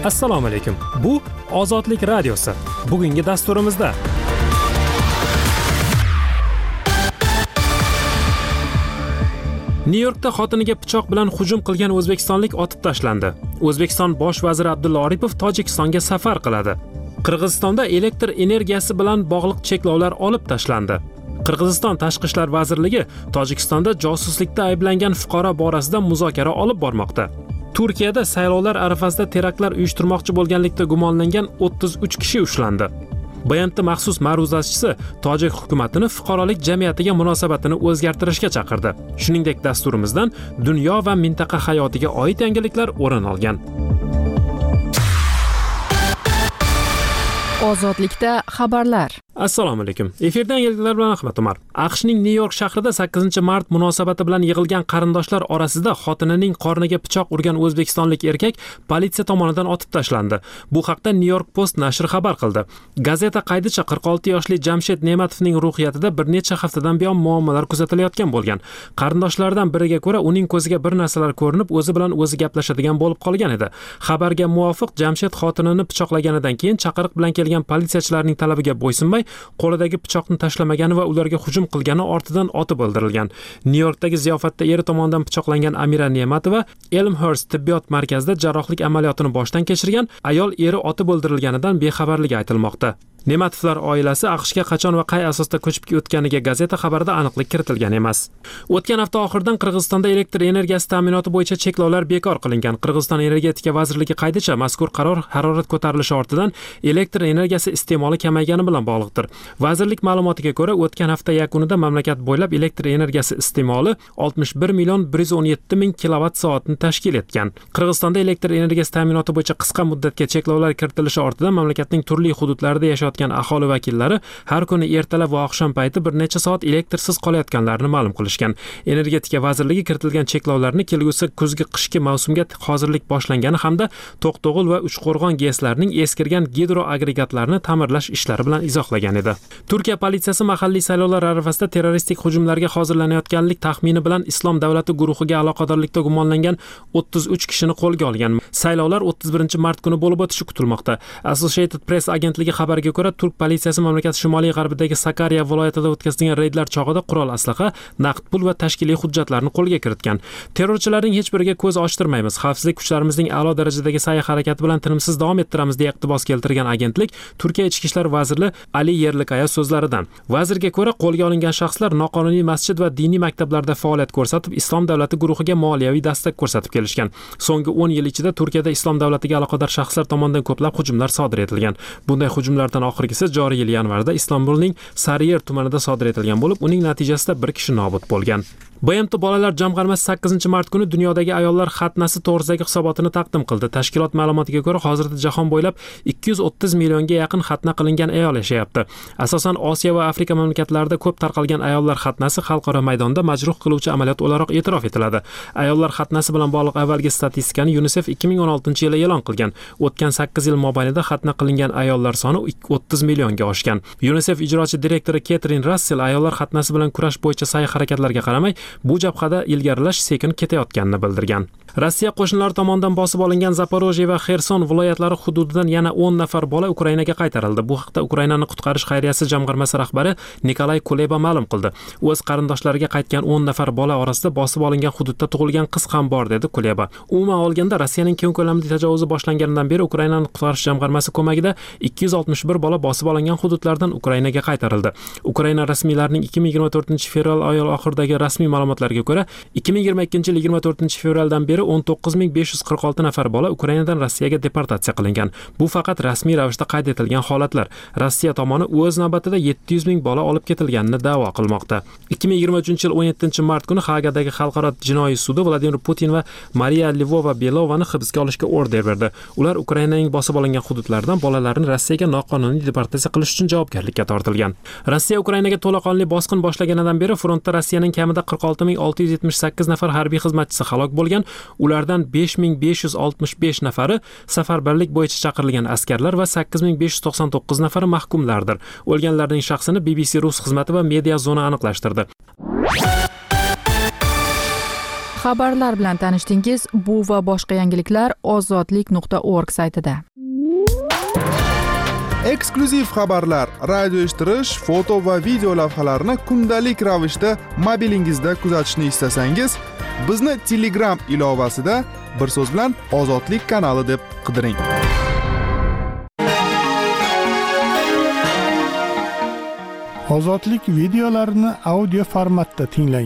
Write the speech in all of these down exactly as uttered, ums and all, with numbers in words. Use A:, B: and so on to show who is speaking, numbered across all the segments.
A: Assalomu alaykum. Bu Ozodlik radiosi. Bugungi dasturimizda Nyu-Yorkda xotiniga pichoq bilan hujum qilgan o'zbekistonlik otib tashlandi. O'zbekiston bosh vaziri Abdulla Aripov Tojikistonga safar qiladi. Qirg'izistonda elektr energiyasi bilan bog'liq cheklovlar olib tashlandi. Qirg'iziston Tashqi ishlar vazirligi Tojikistonda josuslikda ayblangan fuqaro borasida muzokara olib bormoqda. Turkiyada saylovlar arafasida teraktlar uyushtirmoqchi bo'lganlikda gumonlangan o'ttiz uch kishi ushlandi. Bayantda maxsus ma'ruzachisi tojik hukumatini fuqarolik jamiyatiga munosabatini o'zgartirishga chaqirdi. Shuningdek, dasturimizdan dunyo va mintaqa hayotiga oid yangiliklar o'rin olgan.
B: Ozodlikda xabarlar.
A: Assalomu alaykum. Efirdan yangiliklar bilan Ahmad Umar. AQShning Nyu-York shahrida sakkizinchi mart munosabati bilan yig'ilgan qarindoshlar orasida xotinining qorniga pichoq urgan o'zbekistonlik erkak politsiya tomonidan otib tashlandi. Bu haqda New York Post nashri xabar qildi. Gazeta qaydicha qirq olti yoshli Jamshid Ne'matovning ruhiyatida bir necha haftadan buyon muammolar kuzatilayotgan bo'lgan. Qarindoshlardan biriga ko'ra, uning ko'ziga bir narsalar ko'rinib, o'zi bilan o'zi gaplashadigan bo'lib qolgan edi. Xabarga muvofiq, Jamshid xotinini pichoqlaganidan keyin chaqiriq bilan kelgan politsiyachilarning talabiga bo'ysunmay qo'lidagi pichoqni tashlamagani va ularga hujum qilgani ortidan otib o'ldirilgan. Nyu-Yorkdagi ziyofatda eri tomonidan pichoqlangan Amira Ne'matova Elmhurst tibbiyot markazida jarrohlik amaliyotini boshdan kechirgan. Ayol eri otib o'ldirilganidan bexabarligi aytilmoqda. Ne'matovlar oilasi AQShga qachon va qay asosda ko'chib o'tganiga gazeta xabarida aniqlik kiritilgan emas. O'tgan hafta oxiridan Qirg'izistonda elektr energiyasi ta'minoti bo'yicha cheklovlar bekor qilingan. Qirg'iziston energetika vazirligi qaydicha mazkur qaror harorat ko'tarilishi ortidan elektr energiyasi iste'moli kamaygani bilan bog'liqdir. Vazirlik ma'lumotiga ko'ra, o'tgan hafta yakunida mamlakat bo'ylab elektr energiyasi iste'moli oltmish bir million bir yuz o'n yetti ming kilovatt soatni tashkil etgan. Qirg'izistonda elektr energiyasi ta'minoti bo'yicha qisqa muddatga cheklovlar kiritilishi ortidan mamlakatning turli hududlarida yashayotgan aholi vakillari har kuni ertalab va oqshom payti bir necha soat elektrsiz qolayotganlarini ma'lum qilishgan. Energetika vazirligi kiritilgan cheklovlarni kelgusi kuzgi qishki mavsumga hozirlik boshlangani hamda To'qto'g'il va Uchqo'rg'on GESlarining eskirgan gidroagregatlarini ta'mirlash ishlari bilan izohlagan edi. Turkiya politsiyasi mahalliy saylovlar arafasida terroristik hujumlarga hozirlanayotganlik taxmini bilan Islom davlati guruhiga aloqadorlikda gumonlangan o'ttiz uch kishini qo'lga olgan. Saylovlar o'ttiz birinchi mart kuni bo'lib o'tishi kutilmoqda. Associated Press agentligi xabariga ko'ra, Turk politsiyasi mamlakat shimoliy g'arbidagi Sakarya viloyatida o'tkazilgan reydlar chog'ida qurol aslaha, naqd pul va tashkiliy hujjatlarni qo'lga kiritgan. Terrorchilarning hech biriga ko'z ochtirmaymiz. Xavfsizlik kuchlarimizning a'lo darajadagi sa'y-harakati bilan tinimsiz davom ettiramiz deya iqtibos keltirgan agentlik Turkiya ichki ishlar vaziri Ali Yerlikaya so'zlaridan. Vazirga ko'ra, qo'lga olingan shaxslar noqonuniy masjid va diniy maktablarda faoliyat ko'rsatib, Islom davlati guruhiga moliyaviy dastak ko'rsatib kelishgan. So'nggi o'n yil ichida Turkiyada Islom davlatiga aloqador shaxslar tomonidan ko'plab hujumlar sodir etilgan. Bunday hujumlardan oxirgisi joriy yil yanvarda Istanbulning Sarıyer tumanida sodir etilgan bo'lib, uning natijasida bir kishi nobud bo'lgan. B M T bolalar jamg'armasi sakkizinchi mart kuni dunyodagi ayollar xatnasi to'g'risidagi hisobotini taqdim qildi. Tashkilot ma'lumotiga ko'ra, hozirda jahon bo'ylab ikki yuz o'ttiz millionga yaqin xatna qilingan ayol yashayapti. Asosan Osiyo va Afrika mamlakatlarida ko'p tarqalgan ayollar xatnasi xalqaro maydonda majruh qiluvchi amaliyot o'laroq e'tirof etiladi. Ayollar xatnasi bilan bog'liq avvalgi statistikani UNICEF ikki ming o'n oltinchi yilda e'lon qilgan. O'tgan sakkiz yil mobaynida xatna qilingan ayollar soni o'ttiz millionga oshgan. UNICEF ijrochi direktori Ketrin Russell ayollar xatnasi bilan kurash bo'yicha sa'y-harakatlarga qaramay, bu jabhada ilgarilash sekin ketayotganini bildirgan. Rossiya qo'shinlari tomonidan bosib olingan Zaporojye va Xerson viloyatlari hududidan yana o'n nafar bola Ukrainaga qaytarildi. Bu haqda Ukrainani qutqarish xayriyasi jamg'armasi rahbari Nikolay Kuleba ma'lum qildi. O'z qarindoshlariga qaytgan o'n nafar bola orasida bosib olingan hududda tug'ilgan qiz ham bor, dedi Kuleba. Umuman olganda Rossiyaning keng ko'lamli tajovuzi boshlanganidan beri Ukrainani qutqarish jamg'armasi ko'magida ikki yuz oltmish bir bola bosib olingan hududlardan Ukrainaga qaytarildi. Ukraina rasmiylarining ikki ming yigirma to'rtinchi fevral oyi oxiridagi rasmiy ma'lumotlarga ko'ra, ikki ming yigirma ikkinchi yil yigirma to'rtinchi fevraldan beri o'n to'qqiz ming besh yuz qirq olti nafar bola Ukrainadan Rossiyaga deportatsiya qilingan. Bu faqat rasmiy ravishda qayd etilgan holatlar. Rossiya tomoni o'z navbatida yetti yuz ming bola olib ketilganini da'vo qilmoqda. ikki ming yigirma uchinchi yil o'n yettinchi mart kuni Hagadagi xalqaro jinoiy sudi Vladimir Putin va Mariya Lvova-Belovani hibsga olishga order berdi. Ular Ukrainaning bosib olingan hududlaridan bolalarni Rossiyaga noqonuniy deportatsiya qilish uchun javobgarlikka tortilgan. Rossiya Ukrainaga to'laqonli bosqin boshlaganidan beri frontda Rossiyaning kamida qirq olti ming olti yuz yetmish sakkiz nafar harbiy xizmatchisi halok bo'lgan. Ulardan besh ming besh yuz oltmish besh nafari safarbarlik bo'yicha chaqirilgan askarlar va sakkiz ming besh yuz to'qson to'qqiz nafari mahkumlardir. O'lganlarning shaxsini B B C Rus xizmati va Media Zona aniqlashtirdi.
B: Xabarlar bilan tanishdingiz. Bu va boshqa yangiliklar ozodlik nuqta org saytida.
C: Eksklyuziv xabarlar, radio eshittirish, foto va video lavhalarni kundalik ravishda mobilingizda kuzatishni istasangiz, bizni Telegram ilovasida bir so'z bilan Ozodlik kanali deb qidiring.
D: Ozodlik videolarini audio formatda tinglang.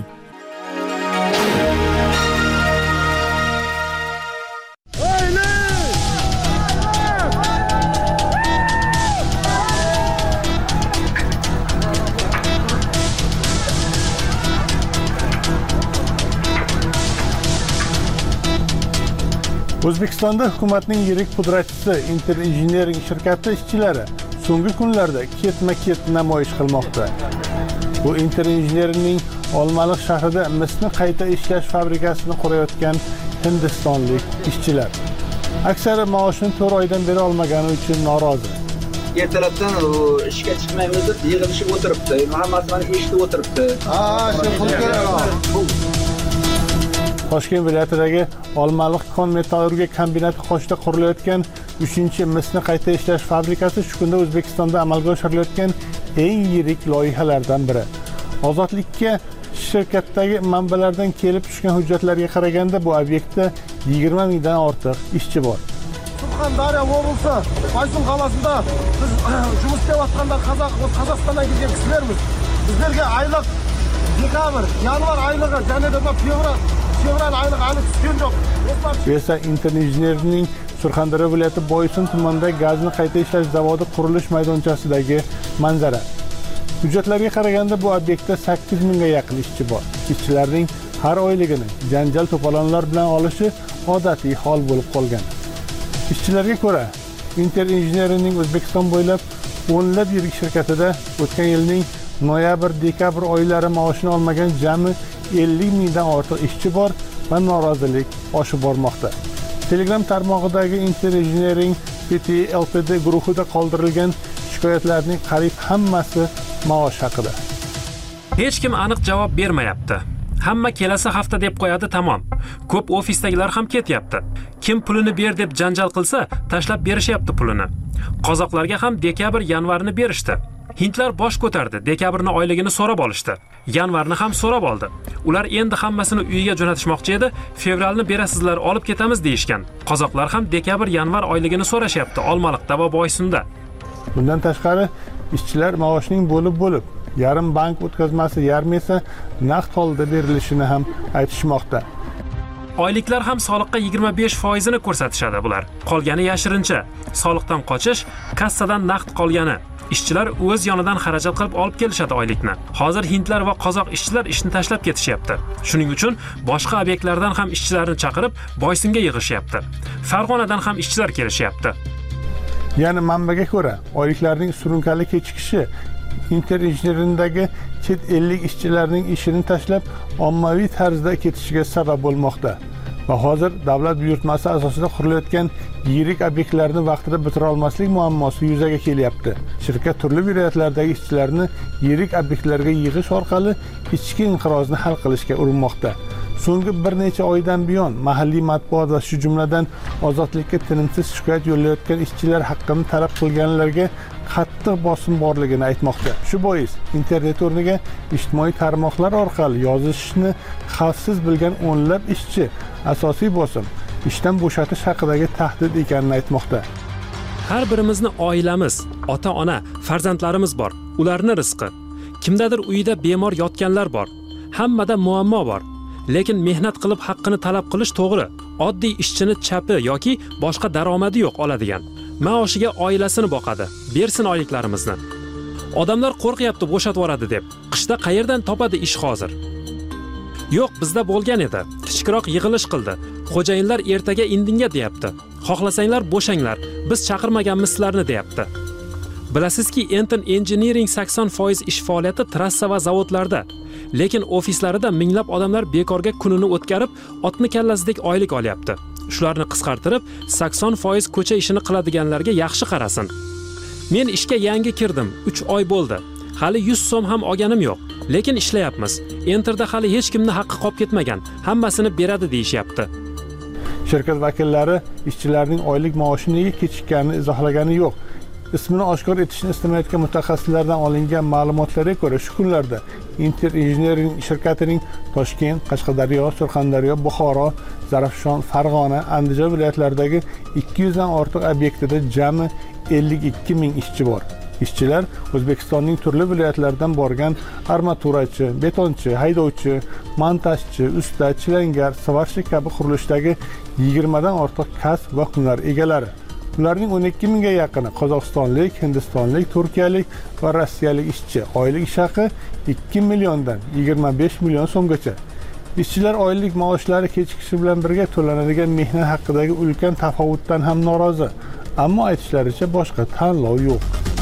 D: O'zbekistonda hukumatning yirik pudratchisi Inter Engineering shirkati ishchilari so'nggi kunlarda ketma-ket namoyish qilmoqda. Bu Inter Engineeringning Olmaliq shahrida misni qayta ishlash fabrikasini qurayotgan hindistonlik ishchilar. Aksari maoshini to'rt oydan beri olmagani uchun norozi.
E: Ertalabdan ishga chiqmaymiz deb yig'ilishib o'tiribdi. Hammasi meni eshitib o'tiribdi.
C: Ha, shu qilib
D: Toshkent viloyatidagi Olmaliq kon metallurgiya kombinati qoshida qurilayotgan uchinchi misni qayta ishlash fabrikasi shu kunda O'zbekistonda amalga oshirilayotgan eng yirik loyihalardan biri. Ozodlikka shirkatdagi manbalardan kelib tushgan hujjatlarga qaraganda bu obyektda yigirma mingdan ortiq ishchi bor.
F: Surxondaryo облысы Baysun qalasida biz жұмыс істеп жатқанда Қазақ, Қазақстаннан келген кісілерміз. Біздерге айлық dekabr, yanvar oyligi және де fevral fevral oyligi hali tushgan yo'q.
D: Bu esa Inter Engineeringning Surxondaryo viloyati Boysun tumanidagi gazni qayta ishlash zavodi qurilish maydonchasidagi manzara. Hujjatlarga qaraganda bu obyektda sakkiz mingga yaqin ishchi bor. Ishchilarning har oyligini janjal to'polonlar bilan olishi odatiy hol bo'lib qolgan. Ishchilarga ko'ra, Inter Engineeringning O'zbekiston bo'ylab o'nlab yirik shirkatida o'tgan yilning noyabr-dekabr oylari maoshini olmagan jami ellik mingdan ortiq ishchi bor va norozilik oshib bormoqda. Telegram tarmog'idagi Inter Engineering P T L T D guruhida qoldirilgan shikoyatlarning qariyb hammasi maosh haqida.
A: Hech kim aniq javob bermayapti. Hamma kelasi hafta deb qo'yadi, tamom. Ko'p ofisdagilar ham ketyapti. Kim pulini ber deb janjal qilsa, tashlab berishyapti pulini. Qozoqlarga ham dekabr, yanvarni berishdi. Hindlar bosh ko'tardi, dekabrni oyligini so'rab olishdi. Yanvarni ham so'rab oldi. Ular endi hammasini uyiga jo'natishmoqchi edi. Fevralni berasizlar, olib ketamiz deyishgan. Qozoqlar ham dekabr, yanvar oyligini so'rashyapti Olmaliqda va Boysunda.
D: Bundan tashqari, ishchilar maoshning bo'lib-bo'lib, yarim bank o'tkazmasi, yarmi esa naqd holda berilishini ham aytishmoqda.
A: Oyliklar ham soliqqa yigirma besh foizini ko'rsatishadi bular. Qolgani yashirincha. Soliqdan qochish, kassadan naqd qolgani. Ishchilar o'z yonidan xarajat qilib olib kelishadi oylikni. Hozir hindlar va qozoq ishchilar ishni tashlab ketishyapti. Shuning uchun boshqa obyektlardan ham ishchilarni chaqirib Boysunga yig'ishyapti. Farg'onadan ham ishchilar kelishyapti.
D: Ya'ni manbaga ko'ra, oyliklarning surunkali kechikishi Inter Engineeringdagi chet ellik ishchilarning ishini tashlab ommaviy tarzda ketishiga sabab bo'lmoqda. Va hozir davlat buyurtmasi asosida qurilayotgan yirik obyektlarni vaqtida bitira olmaslik muammosi yuzaga kelyapti. Shirkat turli viloyatlardagi ishchilarni yirik obyektlarga yig'ish orqali ichki inqirozni hal qilishga urinmoqda. So'nggi bir necha oydan buyon mahalliy matbuot va shu jumladan ozodlikka tinimsiz shikoyat yo'llayotgan ishchilar haqqini talab qilganlarga qattiq bosim borligini aytmoqda. Shu bois internet o'rniga ijtimoiy tarmoqlar orqali yozishni xavfsiz bilgan o'nlab ishchi asosiy bosim ishdan bo'shatish haqidagi tahdid ekanini aytmoqda.
A: Har birimizni oilamiz, ota-ona, farzandlarimiz bor. Ularni rizqi. Kimdadir uyida bemor yotganlar bor. Hammada muammo bor. Lekin mehnat qilib haqqini talab qilish to'g'ri. Oddiy ishchini chapi yoki boshqa daromadi yo'q oladigan. Maoshiga oilasini boqadi. Bersin oyliklarimizni. Odamlar qo'rqyapti bo'shatib yuboradi deb. Qishda qayerdan topadi ish hozir? Yo'q, bizda bo'lgan edi. Kichikroq yig'ilish qildi. Xo'jayinlar ertaga indinga deyapti. Xohlasanglar bo'shanglar. Biz chaqirmaganmiz sizlarni deyapti. Bilasizki, Inter Engineering sakson foiz ish faoliyati trassa va zavodlarda. Lekin ofislarida minglab odamlar bekorga kunini o'tkazib, otni kallasidek oylik olyapti. Shularni qisqartirib, sakson foiz ko'cha ishini qiladiganlarga yaxshi qarasin. Men ishga yangi kirdim, uch oy bo'ldi. Hali yuz so'm ham olganim yo'q. lekin ishlayapmiz. Enterda hali hech kimni haqqi qolib ketmagan, hammasini beradi deyishyapti.
D: Shirkat vakillari ishchilarning oylik maoshi nega kechikkanini izohlagani yo'q. Ismini oshkor etishni istamayotgan mutaxassislardan olingan ma'lumotlarga ko'ra, shu kunlarda Inter Engineering shirkatining Toshkent, Qashqadaryo, Surxondaryo, Buxoro, Zarafshon, Farg'ona, Andijon viloyatlaridagi ikki yuz dan ortiq obyektida jami ellik ikki ming ishchi bor. Ishchilar O'zbekistonning turli viloyatlaridan borgan armaturachi, betonchi, haydovchi, montajchi, usta, chilangar, svarshnik kabi qurilishdagi yigirma dan ortiq kasb va hunar egalari. Ularning o'n ikki mingga yaqini Qozog'istonlik, Hindistonlik, Turkiyalik va Rossiyalik ishchi. Oylik ish haqi ikki milliondan yigirma besh million so'mgacha. Ishchilar oylik maoshlari kechikishi bilan birga to'lanadigan mehnat haqidagi ulkan tafovutdan ham norozi. Ammo aytishlaricha boshqa tanlov yo'q.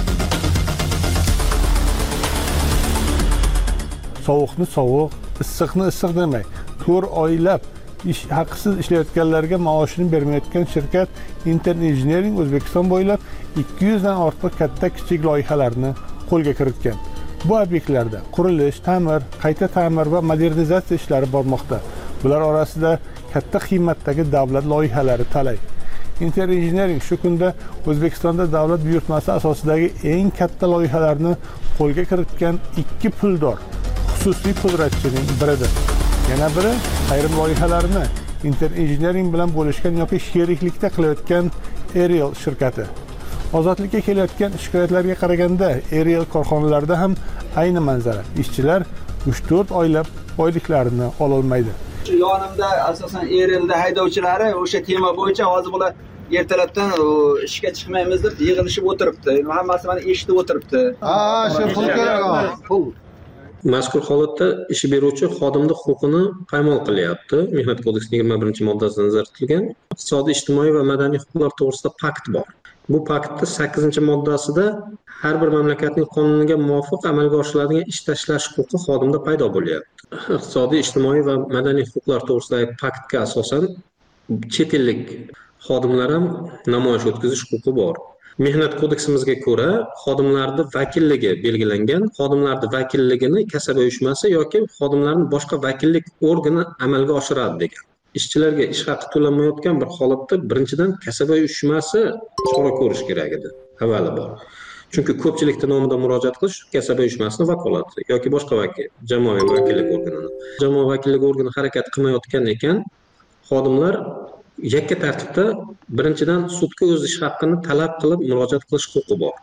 D: Sovuqni sovuq, issiqni issiq demay, to'rt oylab ish haqisiz ishlayotganlarga maoshini bermayotgan shirkat Inter Engineering O'zbekiston bo'ylab ikki yuz dan ortiq katta kichik loyihalarni qo'lga kiritgan. Bu obyektlarda qurilish, ta'mir, qayta ta'mir va modernizatsiya ishlari bormoqda. Bular orasida katta qiymatdagi davlat loyihalari talay. Inter Engineering shu kunda O'zbekistonda davlat buyurtmasi asosidagi eng katta loyihalarni qo'lga kiritgan ikki puldor xususiy pudratchining biridir. Yana biri ayrim loyihalarni Inter Engineering bilan bo'lishgan yoki sheriklikda qilayotgan Ariel shirkati. Ozodlikka kelayotgan shikoyatlarga qaraganda, Ariel korxonalarida ham ayni manzara. Ishchilar uch to'rt oylab oyliklarini ola olmaydi.
E: Yonimda asosan Arielda haydovchilari o'sha tema bo'yicha hozir bular ertalabdan ishga chiqmaymiz deb yig'ilishib o'tiribdi. Hammasi meni eshitib o'tiribdi.
F: Ha, shu pul kerak. Pul.
G: Mazkur holatda ish beruvchi xodimning huquqini paymol qilyapti. Mehnat kodeksining yigirma birinchi moddasida nazarda tutilgan iqtisodiy, ijtimoiy va madaniy huquqlar to'g'risida pakt bor. Bu paktning sakkizinchi moddasida har bir mamlakatning qonuniga muvofiq amalga oshiriladigan ish tashlash huquqi xodimda paydo bo'lyapti. Iqtisodiy, ijtimoiy va madaniy huquqlar to'g'risidagi paktga asosan chet ellik xodimlar ham namoyish o'tkazish huquqi bor. Mehnat kodeksimizga ko'ra, xodimlarning vakilligi belgilangan. Xodimlarning vakilligini kasaba uyushmasi yoki xodimlarning boshqa vakillik organi amalga oshiradi degan. Ishchilarga ish haqi to'lanmayotgan bir holatda birinchidan kasaba uyushmasi chora ko'rish kerak edi. Avvalo bor. Chunki ko'pchilikning nomidan murojaat qilish kasaba uyushmasining vakolati yoki boshqa vakil, jamoaviy vakillik organini. Jamoaviy vakillik organi harakat qilmayotgan ekan, xodimlar yakka tartibda birinchidan sudga o'z ish haqqini talab qilib murojaat qilish huquqi bor.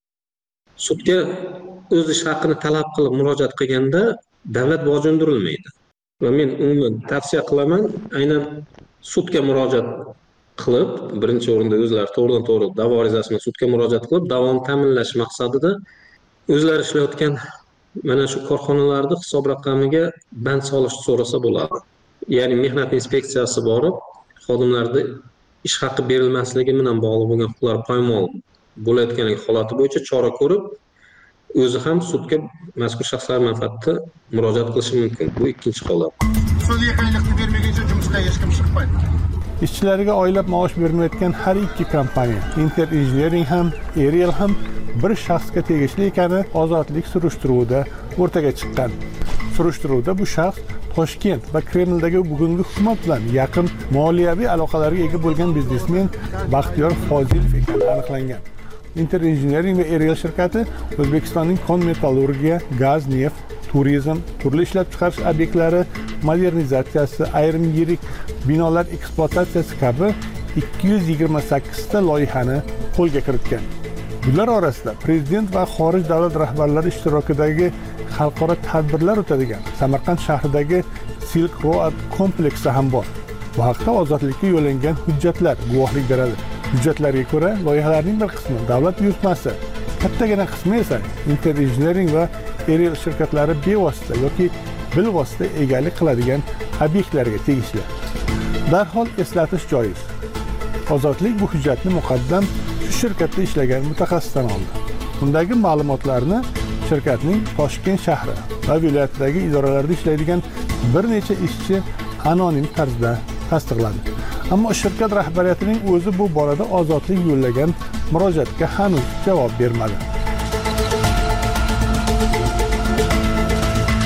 G: Sudga o'z ish haqqini talab qilib murojaat qilganda davlat boji undirilmaydi. Va men umuman tavsiya qilaman, aynan sudga murojaat qilib, birinchi o'rinda o'zlari to'g'ridan to'g'ri da'vo arizasini sudga murojaat qilib, davomini ta'minlash maqsadida o'zlari ishlayotgan mana shu korxonalarning hisob raqamiga band solish so'rasa bo'ladi. Ya'ni mehnat inspeksiyasi borib xodimlarda ish haqqi berilmasligi bilan bog'liq bo'lgan huquqlar poymol bo'layotganligi holati bo'yicha chora ko'rib, o'zi ham sudga mazkur shaxslar manfaatida murojaat qilishi mumkin. Bu ikkinchi holat.
F: Sudga qayliqni bermaguncha jumishga hech kim chiqmaydi.
D: Ishchilarga oylab maosh bermayotgan har ikki kompaniya, Inter Engineering ham, Ariel ham bir shaxsga tegishli ekani ozodlik surishtiruvida o'rtaga chiqqan. Surishtiruvda bu shaxs Toshkent va Kremldagi bugungi hukumat bilan yaqin moliyaviy aloqalarga ega bo'lgan biznesmen Baxtiyor Fozilov ekani aniqlangan. Inter Engineering va Ariel shirkati O'zbekistonning kon metallurgiya, gaz, neft, turizm, turli ishlab chiqarish obyektlari modernizatsiyasi, ayrim yirik binolar ekspluatatsiyasi kabi ikki yuz yigirma sakkiz ta loyihani qo'lga kiritgan. Bular orasida prezident va xorij davlat rahbarlari ishtirokidagi xalqaro tadbirlar o'tadigan Samarqand shahridagi Silk Road kompleksi ham bor. Bu haqda ozodlikka yo'llangan hujjatlar guvohlik beradi. Hujjatlarga ko'ra, loyihalarning bir qismi davlat buyurtmasi, kattagina qismi esa Inter Engineering va Ariel shirkatlari bevosita yoki bilvosita egalik qiladigan obyektlarga tegishli. Darhol eslatish joiz. Ozodlik bu hujjatni muqaddam shu shirkatda ishlagan mutaxassisdan oldi. Undagi ma'lumotlarni shirkatning Toshkent shahri va viloyatdagi idoralarda ishlaydigan bir necha ishchi anonim tarzda tasdiqladi. Ammo shirkat rahbariyatining o'zi bu borada ozodlik yo'llagan murojaatga hanuz javob bermadi.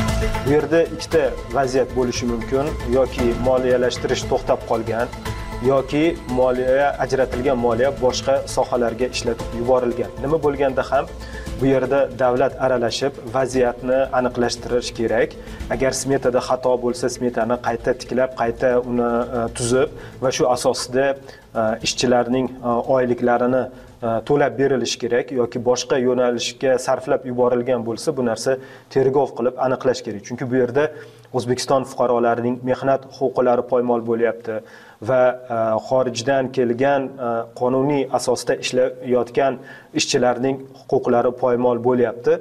H: Bu yerda ikkita vaziyat bo'lishi mumkin, yoki moliyalashtirish to'xtab qolgan, yoki moliya ajratilgan moliya boshqa sohalarga ishlatib yuborilgan. Nima bo'lganda ham bu yerda davlat aralashib vaziyatni aniqlashtirish kerak. Agar smetada xato bo'lsa, smetani qayta tiklab, qayta uni tuzib va shu asosida ishchilarning oyliklarini to'lab berilishi kerak yoki boshqa yo'nalishga sarflab yuborilgan bo'lsa, bu narsa tergov qilib aniqlash kerak. Chunki bu yerda O'zbekiston fuqarolarining mehnat huquqlari poymol bo'lyapti va xorijdan kelgan qonuniy asosda ishlayotgan ishchilarning huquqlari poymol bo'lyapti.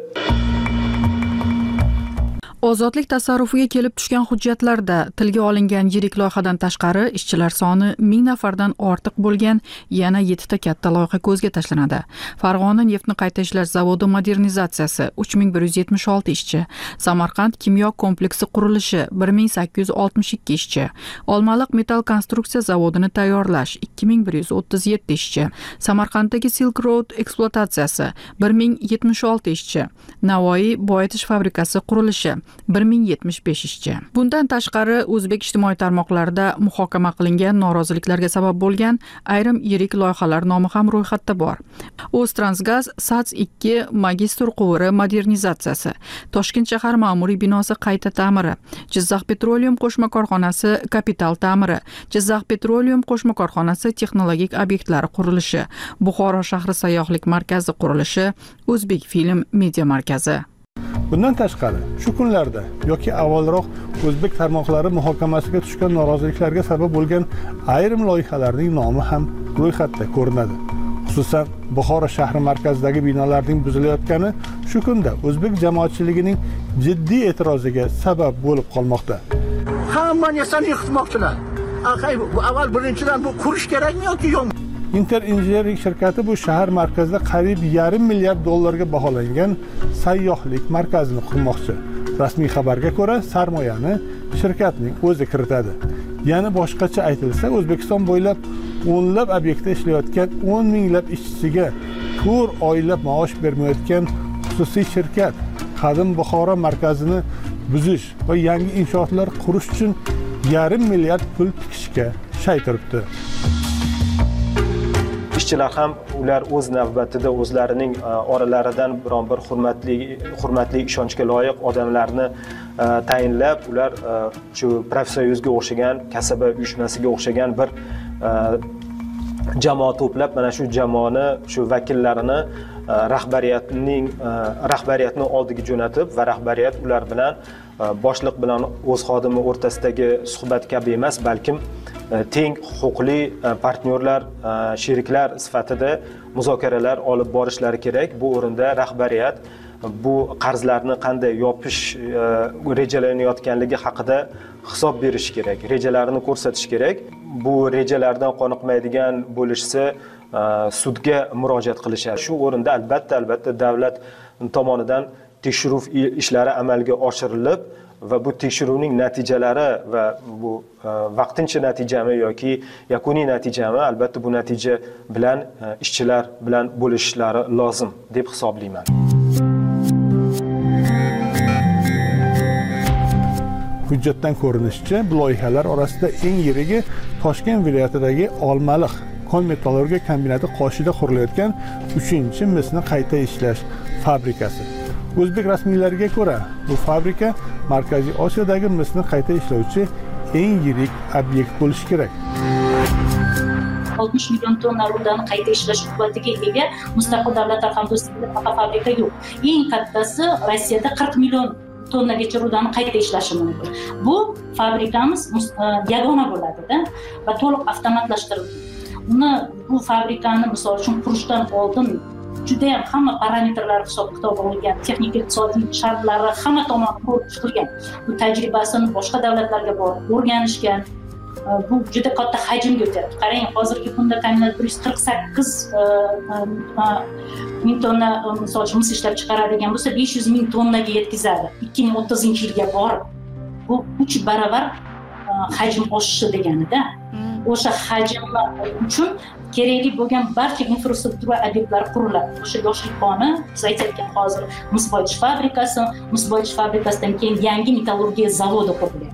B: Ozodlik tasarrufiga kelib tushgan hujjatlarda tilga olingan yirik loyihadan tashqari ishchilar soni ming nafardan ortiq bo'lgan yana yettita katta loyiha ko'zga tashlanadi. Farg'ona neftni qayta ishlash zavodi modernizatsiyasi uch ming bir yuz yetmish olti ishchi, Samarqand kimyo kompleksi qurilishi bir ming sakkiz yuz oltmish ikki ishchi, Olmaliq metall konstruksiya zavodini tayyorlash ikki ming bir yuz o'ttiz yetti ishchi, Samarqanddagi Silk Road ekspluatatsiyasi bir ming yetmish olti ishchi, Navoiy boyitish fabrikasi qurilishi bir ming yetmish besh ishchi. Bundan tashqari o'zbek ijtimoiy tarmoqlarida muhokama qilingan noroziliklarga sabab bo'lgan ayrim yirik loyihalar nomi ham ro'yxatda bor. O'ztransgaz Sats ikki magistr quvuri modernizatsiyasi, Toshkent shahar ma'muriy binosi qayta ta'miri, Jizzax Petroleum qo'shma korxonasi kapital ta'miri, Jizzax Petroleum qo'shma korxonasi texnologik obyektlari qurilishi, Buxoro shahri sayyohlik markazi qurilishi, O'zbek film media markazi.
D: Bundan tashqari, shu kunlarda yoki avvalroq o'zbek tarmoqlari muhokamasiga tushgan noroziliklarga sabab bo'lgan ayrim loyihalarning nomi ham ro'yxatda ko'rinadi. Xususan, Buxoro shahri markazidagi binolarning buzilayotgani shu kunda o'zbek jamoatchiligining jiddiy e'tiroziga sabab bo'lib qolmoqda.
F: Hamma narsani yiqitmoqchilar. Aqay, bu avval birinchidan bu qurish kerakmi yoki yo'qmi?
D: Inter Engineering shirkati bu shahar markazida qariyb yarim milliard dollarga baholangan sayyohlik markazini qurmoqchi. Rasmiy xabarga ko'ra, sarmoyani shirkatning o'zi kiritadi. Ya'ni boshqacha aytilsa, O'zbekiston bo'ylab o'nlab obyektda ishlayotgan o'n minglab ishchisiga to'rt oylab maosh bermayotgan xususiy shirkat qadim Buxoro markazini buzish va yangi inshootlar qurish uchun yarim milliard pul tikishga shay turibdi.
H: Ishchilar ham ular o'z navbatida o'zlarining oralaridan biron bir hurmatli hurmatli ishonchga loyiq odamlarni tayinlab, ular shu profsoyuzga o'xshagan, kasaba uyushmasiga o'xshagan bir jamoa to'plab, mana shu jamoani, shu vakillarini rahbariyatning rahbariyatni oldiga jo'natib va rahbariyat ular bilan boshliq bilan o'z xodimi o'rtasidagi suhbat kabi emas, balkim teng huquqli partnyorlar, sheriklar sifatida muzokaralar olib borishlari kerak. Bu o'rinda rahbariyat bu qarzlarni qanday yopish rejalanayotganligi haqida hisob berish kerak, rejalarini ko'rsatish kerak. Bu rejalardan qoniqmaydigan bo'lishsa, sudga murojaat qilishadi. Shu o'rinda albatta albatta davlat tomonidan tekshiruv ishlari amalga oshirilib va bu tekshiruvning natijalari va bu vaqtincha natijami yoki yakuniy natijami, albatta bu natija bilan ishchilar bilan bo'lishlari lozim deb hisoblayman.
D: Hujjatdan ko'rinishicha, bu loyihalar orasida eng yirigi Toshkent viloyatidagi Olmaliq kon metallurgiya kombinati qoshida qurilayotgan uchinchi misni qayta ishlash fabrikasi. O'zbek rasmiylariga ko'ra, bu fabrika Markaziy Osiyodagi misni qayta ishlovchi eng yirik obyekt bo'lishi kerak.
I: oltmish million tonna rudani qayta ishlash quvvatiga ega mustaqil davlatlar hamdo'stligida faqat fabrika yo'q. Eng kattasi Rossiyada qirq million tonnagacha rudani qayta ishlashi mumkin. Bu fabrikamiz yagona bo'ladi-da va to'liq avtomatlashtirilgan. Uni bu fabrikani misol uchun qurishdan oldin juda ham hamma parametrlar hisob-kitob olingan, texnik iqtisodiy shartlari hamma tomondan ko'rib chiqilgan. Bu tajribasini boshqa davlatlarga borib o'rganishgan. Bu juda katta hajmga o'tadi. Qarang, hozirgi kunda kombinat bir yuz qirq sakkiz ming tonna misol uchun mis ishlab chiqaradigan bo'lsa, besh yuz ming tonnaga yetkazadi. ikki ming o'ttizinchi yilga borib. Bu uch baravar hajm oshishi deganida. o'sha hajmlar uchun kerakli bo'lgan barcha infrastruktura obyektlari quriladi. O'sha yoshlik koni, biz aytayotgan hozir mis boyitish fabrikasi, mis boyitish fabrikasidan keyin yangi metallurgiya zavodi qurilyapti.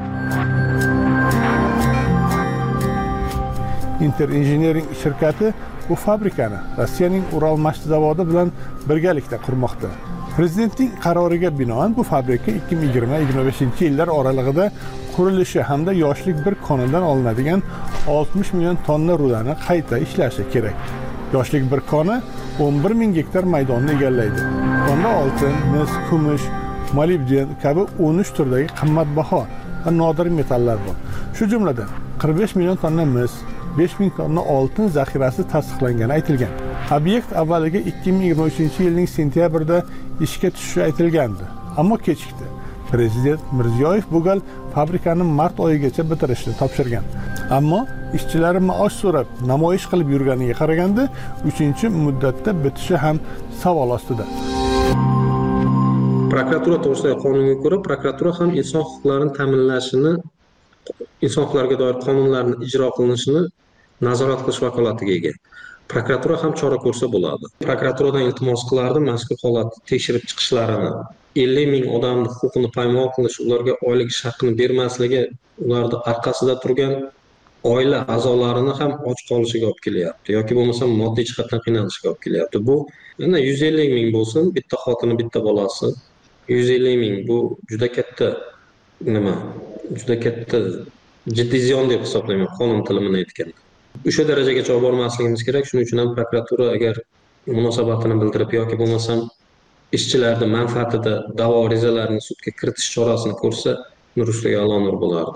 D: Inter Engineering shirkati bu fabrikani Rossiyaning Uralmashti zavodi bilan birgalikda qurmoqda. Prezidentning qaroriga binoan bu fabrika ikki ming yigirma yigirma beshinchi yillar oralig'ida qurilishi hamda yoshlik bir konidan olinadigan oltmish million tonna rudani qayta ishlashi kerak. Yoshlik bir koni o'n bir ming gektar maydonni egallaydi. Unda oltin, mis, kumush, molibden kabi o'n uch turdagi qimmatbaho va nodir metallar bor. Shu jumladan qirq besh million tonna mis, besh ming tonna oltin zaxirasi tasdiqlangani aytilgan. Obyekt avvaliga ikki ming yigirma uchinchi yilning sentyabrida ishga tushishi aytilgandi, ammo kechikdi. Prezident Mirziyoyev bu gal fabrikani mart oyigacha bitirishni topshirgan. Ammo ishchilari maosh so'rab namoyish qilib yurganiga qaraganda uchinchi muddatda bitishi ham savol ostida.
G: Prokuratura to'g'risidagi qonunga ko'ra, prokuratura ham inson huquqlarini ta'minlashini, inson huquqlariga doir qonunlarning ijro qilinishini nazorat qilish vakolatiga ega. Prokuratura ham chora ko'rsa bo'ladi. Prokuraturadan iltimos qilardim mazkur holatni tekshirib chiqishlarini, ellik ming odamning huquqini poymol qilish, ularga oylik haqini bermasligi, ularning orqasida turgan oila a'zolarini ham och qolishiga olib kelyapti yoki bo'lmasa moddiy jihatdan qiynalishiga olib kelyapti. Bu yana yuz ellik ming bo'lsin, bitta xotini, bitta bolasi, yuz ellik ming bu juda katta nima? Juda katta jiddiy ziyon deb hisoblayman, qonun tilini aytganda. O'sha darajagacha olib bormasligimiz kerak. Shuning uchun ham prokuratura agar munosabatini bildirib yoki bo'lmasam ishchilarning manfaatida da'vo arizalarini sudga kiritish chorasini ko'rsa, nur ustiga a'lo nur bo'lardi.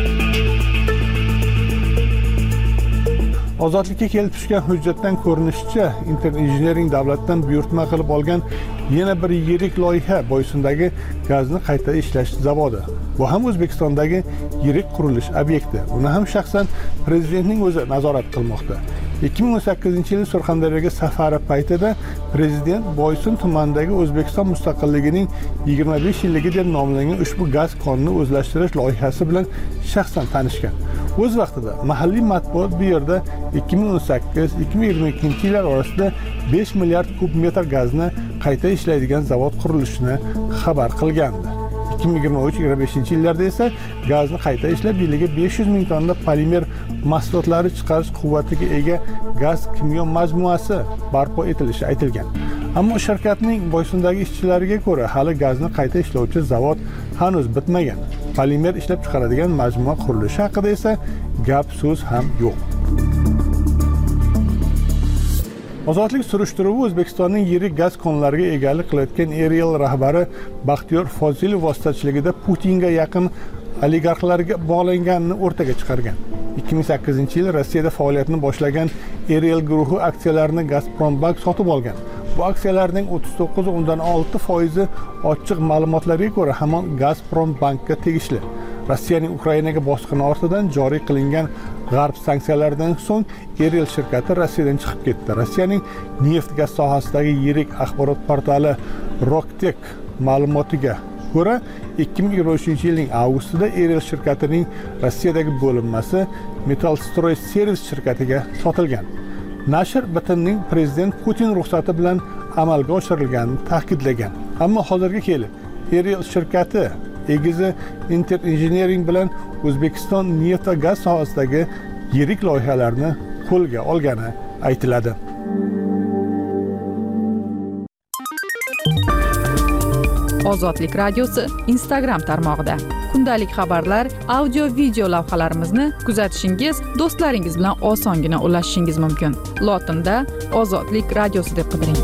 D: Ozodlikka kelib tushgan hujjatdan ko'rinishicha, Inter Engineering davlatdan buyurtma qilib olgan yana bir yirik loyiha Boysundagi gazni qayta ishlash zavodi. Bu ham O'zbekistondagi yirik qurilish obyekti. Uni ham shaxsan prezidentning o'zi nazorat qilmoqda. ikki ming o'n sakkizinchi yil Surxondaryoga safari paytida prezident Boysun tumanidagi O'zbekiston mustaqilligining yigirma besh yilligi deb nomlangan ushbu gaz konini o'zlashtirish loyihasi bilan shaxsan tanishgan. O'z vaqtida mahalliy matbuot bu yerda ikki ming o'n sakkiz ikki ming yigirma ikkinchi yillar orasida besh milliard kub metr gazni qayta ishlaydigan zavod qurilishini xabar qilgandi. ikki ming yigirma uch yigirma beshinchi yillarda esa gazni qayta ishlab yiliga besh yuz ming tonna polimer mahsulotlari chiqarish quvvatiga ega gaz kimyo majmuasi barpo etilishi aytilgan. Ammo shirkatning Boysundagi ishchilariga ko'ra, hali gazni qayta ishlovchi zavod hanuz bitmagan. Polimer ishlab chiqaradigan majmua qurilishi haqida esa gap so'z ham yo'q. Ozodlik surishtiruvi O'zbekistonning yirik gaz konlariga egalik qilayotgan Erial rahbari Baxtiyor Fozilov vositachiligida Putinga yaqin oligarxlarga bog'langanini o'rtaga chiqargan. ikki ming sakkizinchi yil Rossiyada faoliyatini boshlagan Erial guruhi aksiyalarini Gazprombank sotib olgan. Bu aksiyalarning o'ttiz to'qqiz o'ndan olti foizi ochiq ma'lumotlarga ko'ra hamon Gazprombankka tegishli. Rossiyaning Ukrainaga bosqini ortidan joriy qilingan g'arb sanksiyalaridan so'ng Erial shirkati Rossiyadan chiqib ketdi. Rossiyaning neft-gaz sohasidagi yirik axborot portali Roktek ma'lumotiga ko'ra, ikki ming yigirma uchinchi yilning avgustida Erial shirkatining Rossiyadagi bo'linmasi Metallstroy Servis shirkatiga sotilgan. Nashr bitimning prezident Putin ruxsati bilan amalga oshirilganini ta'kidlagan. Ammo hozirga kelib Erial shirkati egizi Inter Engineering bilan O'zbekiston neft va gaz sohasidagi yirik loyihalarni qo'lga olgani aytiladi.
B: Ozodlik radiosi Instagram tarmog'ida kundalik xabarlar, audio video lavhalarimizni kuzatishingiz, do'stlaringiz bilan osongina ulashishingiz mumkin. Lotinda Ozodlik radiosi deb qidiring.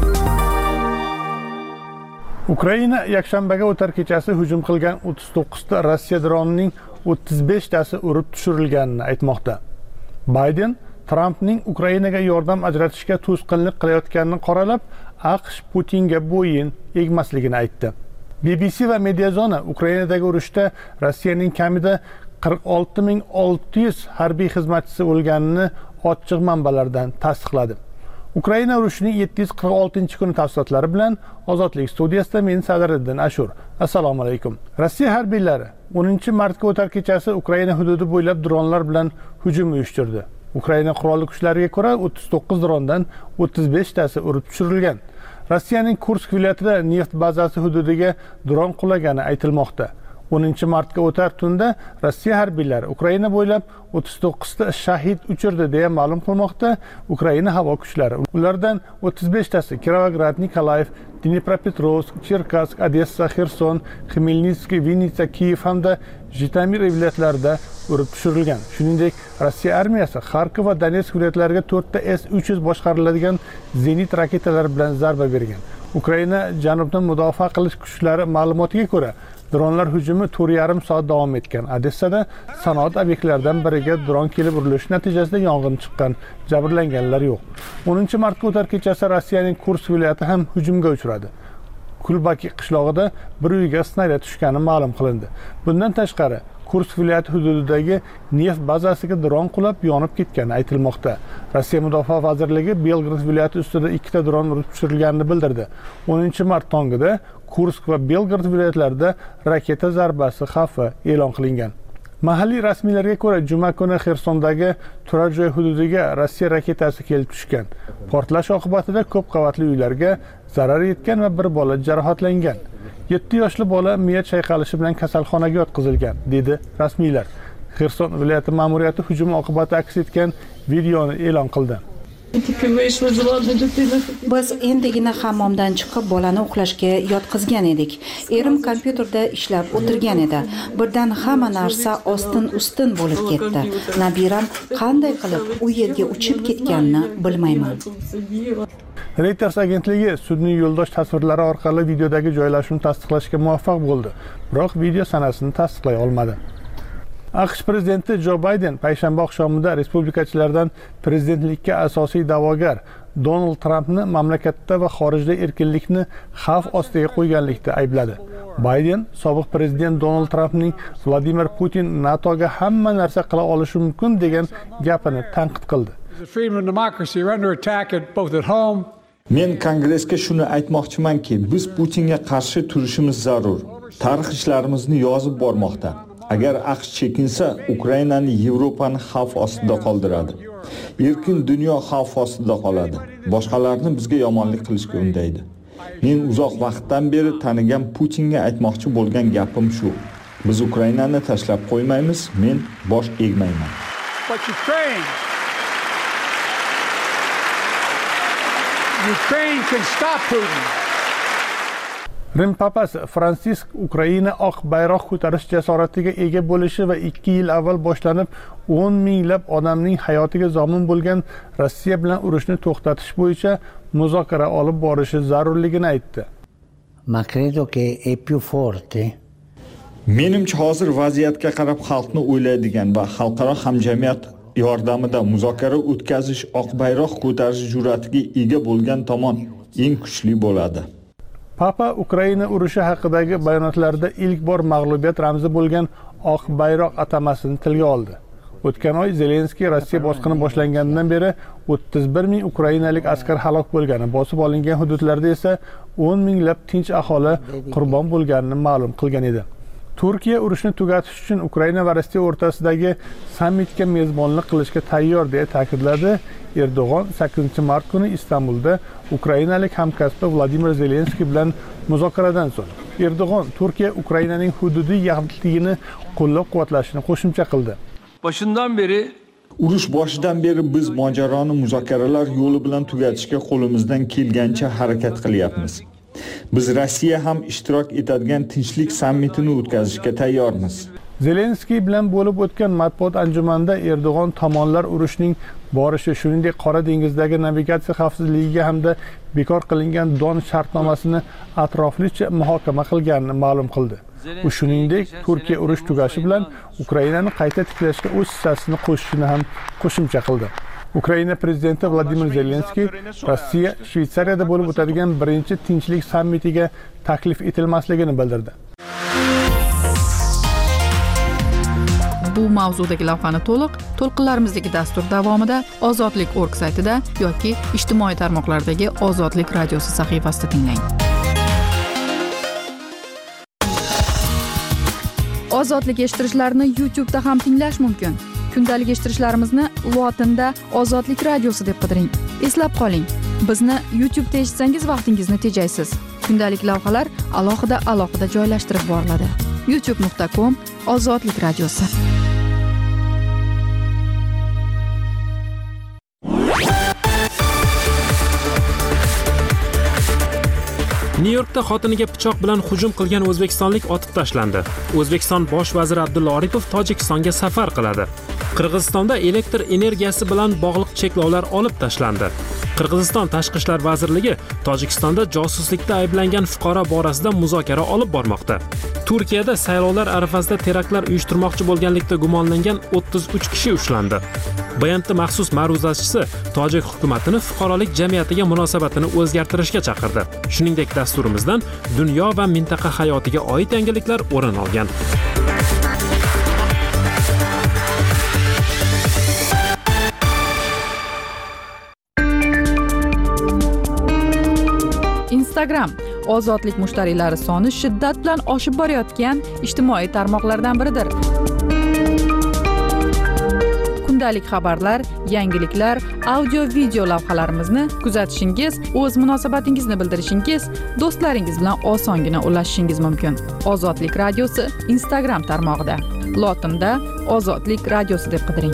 D: Ukraina yakshanbaga o'tar kechasi hujum qilgan o'ttiz to'qqizta Rossiya dronining o'ttiz beshtasi urib tushirilganini aytmoqda. Bayden Trampning Ukrainaga yordam ajratishga to'sqinlik qilayotganini qoralab, AQSh Putinga bo'yin egmasligini aytdi. B B C va Mediazona Ukrainadagi urushda Rossiyaning kamida qirq olti ming olti yuz harbiy xizmatchisi o'lganini ochiq manbalardan tasdiqladi. Ukraina urushining yetti yuz qirq oltinchi kuni tafsilotlari bilan Ozodlik studiyasida men Sadiriddin Ashur. Assalomu alaykum. Rossiya harbiylari o'ninchi martga o'tar kechasi Ukraina hududi bo'ylab dronlar bilan hujum uyushtirdi. Ukraina qurolli kuchlariga ko'ra o'ttiz to'qqiz drondan o'ttiz besh tasi urib tushirilgan. Rossiyaning Kursk viloyatida neft bazasi hududiga dron qulagani aytilmoqda. o'ninchi martga o'tar tunda Rossiya harbiylari Ukraina bo'ylab o'ttiz to'qqiz ta shahid uchirdi deya ma'lum qilmoqda Ukraina havo kuchlari. Ulardan o'ttiz besh tasi Kirovograd, Nikolaev, Dnipropetrovsk, Cherkassk, Odessa, Xerson, Xmelnytskiy, Vinnytsa, Kiyev hamda Jitomir viloyatlarida urib tushirilgan. Shuningdek, Rossiya armiyasi Xarkov va Donetsk viloyatlariga to'rtta S uch yuz boshqariladigan zenit raketalari bilan zarba bergan. Ukraina janubdan mudofaa qilish kuchlari ma'lumotiga ko'ra, dronlar hujumi to'rt yarim soat davom etgan. Odessada sanoat obyektlaridan biriga dron kelib urilishi natijasida yong'in chiqqan. Jabrlanganlar yo'q. o'ninchi martga o'tar kechasi Rossiyaning Kursk viloyati ham hujumga uchradi. Kulbaki qishlog'ida bir uyga snaryad tushgani ma'lum qilindi. Bundan tashqari, Kursk viloyati hududidagi neft bazasiga dron qulab yonib ketgani aytilmoqda. Rossiya Mudofaa vazirligi Belgrad viloyati ustida ikkita dron urib tushirilganini bildirdi. o'ninchi mart tongida Kursk va Belgrad viloyatlarida raketa zarbasi xavfi e'lon qilingan. Mahalliy rasmiylarga ko'ra, juma kuni Xersondagi turar joy hududiga Rossiya raketasi kelib tushgan. Portlash oqibatida ko'p qavatli uylarga zarar yetgan va bir bola jarohatlangan. yetti yoshli bola miya chayqalishi bilan kasalxonaga yotqizilgan, dedi rasmiylar. Xerson viloyati ma'muriyati hujum oqibati aks etgan videoni e'lon qildi.
J: Biz endigina hammomdan chiqib bolani uxlashga yotqizgan edik. Erim kompyuterda ishlab o'tirgan edi. Birdan hamma narsa ostin-ustin bo'lib ketdi. Nabiram qanday qilib u yerga uchib ketganini bilmayman.
D: Reuters agentligi sudning yo'ldosh tasvirlari orqali videodagi joylashuvni tasdiqlashga muvaffaq bo'ldi, biroq video sanasini tasdiqlay olmadi. AQSh prezidenti Jo Bayden payshanba oqshomida respublikachilardan prezidentlikka asosiy da'vogar Donald Trampni mamlakatda va xorijda erkinlikni xavf ostiga qo'yganlikda aybladi. Bayden sobiq prezident Donald Trampning Vladimir Putin NATOga hamma narsa qila olishi mumkin degan gapini tanqid qildi.
K: Men Kongressga shuni aytmoqchimanki, biz Putinga qarshi turishimiz zarur. Tarix ishlarimizni yozib bormoqda. Agar AQSh chekinsa, Ukrainani, Yevropani xavf ostida qoldiradi. Erkin dunyo xavf ostida qoladi. Boshqalarni bizga yomonlik qilishga undaydi. Men uzoq vaqtdan beri tanigan Putinga aytmoqchi bo'lgan gapim shu. Biz Ukrainani tashlab qo'ymaymiz, men bosh egmayman.
D: Ukraine can stop Putin. Rim papasi Fransisk Ukraina oq bayroq ko'tarish jasoratiga ega bo'lishi va ikki yil avval boshlanib o'n minglab odamning hayotiga zomin bo'lgan Rossiya bilan urushni to'xtatish bo'yicha muzokara olib borishi zarurligini aytdi.
L: Ma credo che è più forte.
K: Menimcha hozir vaziyatga qarab xalqni o'ylaydigan va xalqaro hamjamiyat yordamida muzokara o'tkazish, oq bayroq ko'tarish jur'atiga ega bo'lgan tomon eng kuchli bo'ladi.
D: Papa Ukraina urushi haqidagi bayonotlarida ilk bor mag'lubiyat ramzi bo'lgan oq bayroq atamasini tilga oldi. O'tgan oy Zelenskiy Rossiya bosqini boshlanganidan beri o'ttiz bir ming ukrainalik askar halok bo'lgani, bosib olingan hududlarda esa o'n minglab tinch aholi qurbon bo'lganini ma'lum qilgan edi. Turkiya urushni tugatish uchun Ukraina va Rossiya o'rtasidagi sammitga mezbonlik qilishga tayyor deya ta'kidladi. Erdo'g'on sakkizinchi mart kuni Istanbulda ukrainalik hamkasbi Vladimir Zelenskiy bilan muzokaradan so'ng Erdo'g'on Turkiya Ukrainaning hududiy yaxlitligini qo'llab-quvvatlashini qo'shimcha qildi.
K: Boshundan beri urush boshidan beri biz mojaroni muzokaralar yo'li bilan tugatishga qo'limizdan kelgancha harakat qilyapmiz. Biz Rossiya ham ishtirok etadigan tinchlik sammitini o'tkazishga tayyormiz.
D: Zelenskiy bilan bo'lib o'tgan matbuot anjumanida Erdo'g'on tomonlar urushning borishi, shuningdek Qora dengizdagi navigatsiya xavfsizligiga hamda bekor qilingan Don shartnomasini atroflicha muhokama qilganini ma'lum qildi. U shuningdek Turkiya urush tugashi bilan Ukrainani qayta tiklashga o'z hissasini qo'shishini ham qo'shimcha qildi. Ukraina prezidenti Vladimir Zelenskiy Rossiya Shveysariyada bo'lib o'tadigan birinchi tinchlik sammitiga taklif etilmasligini bildirdi.
B: Bu mavzudagi lavhani to'liq to'lqinlarimizdagi dastur davomida ozodlik nokta org saytida yoki ijtimoiy tarmoqlardagi Ozodlik radiosi sahifasida tinglang. Ozodlik eshittirishlarni YouTube da ham tinglash mumkin. Kundalik eshittirishlarimizni lotinda Ozodlik radiosi deb qidiring. Eslab qoling, bizni YouTube'da eshitsangiz vaqtingizni tejaysiz. Kundalik lavhalar alohida alohida joylashtirib boriladi. youtube nuqta com Ozodlik radiosi.
A: Nyu-Yorkda xotiniga pichoq bilan hujum qilgan o'zbekistonlik otib tashlandi. O'zbekiston bosh vaziri Abdulla Aripov Tojikistonga safar qiladi. Qirg'izistonda elektr energiyasi bilan bog'liq cheklovlar olib tashlandi. Qirg'iziston Tashqi ishlar vazirligi Tojikistonda josuslikda ayblangan fuqaro borasida muzokara olib bormoqda. Turkiyada saylovlar arafasida teraktlar uyushtirmoqchi bo'lganlikda gumonlangan o'ttiz uch kishi ushlandi. B M T maxsus ma'ruzachisi Tojik hukumatini fuqarolik jamiyatiga munosabatini o'zgartirishga chaqirdi. Shuningdek, dasturimizdan dunyo va mintaqa hayotiga oid yangiliklar o'rin olgan.
B: Instagram ozodlik mushtariylari soni shiddat bilan oshib borayotgan ijtimoiy tarmoqlardan biridir. Kundalik xabarlar, yangiliklar, audio video lavhalarimizni kuzatishingiz, o'z munosabatingizni bildirishingiz, do'stlaringiz bilan osongina ulashishingiz mumkin. Ozodlik radiosi Instagram tarmog'ida. Lotinda Ozodlik radiosi deb qidiring.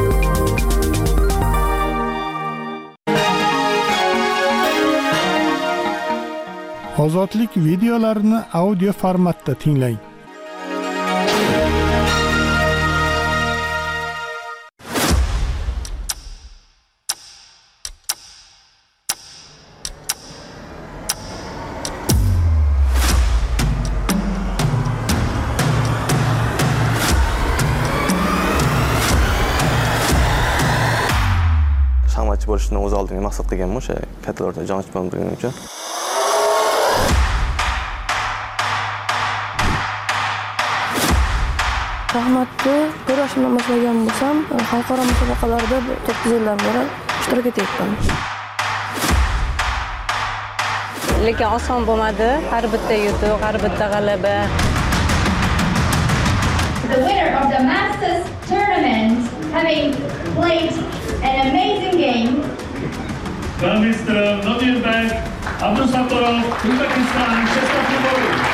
D: Ozodlik videolarini audio formatda tinglang.
M: Shaxmatchi bo'lishni o'z oldiga maqsad qilganman, o'sha kattalarda jon chiqarib turganim uchun.
N: Shaxmatni bir yoshimdan boshlagan bo'lsam, xalqaro musobaqalarda to'qqiz yildan beri ishtirok etyapman.
O: Lekin oson bo'lmadi. Har bitta yutuq, har bitta g'alaba.
P: The winner of the Masters tournament, having played an amazing game.
Q: Mister Nodirbek Abdusattorov, Uzbekistan, Shestov.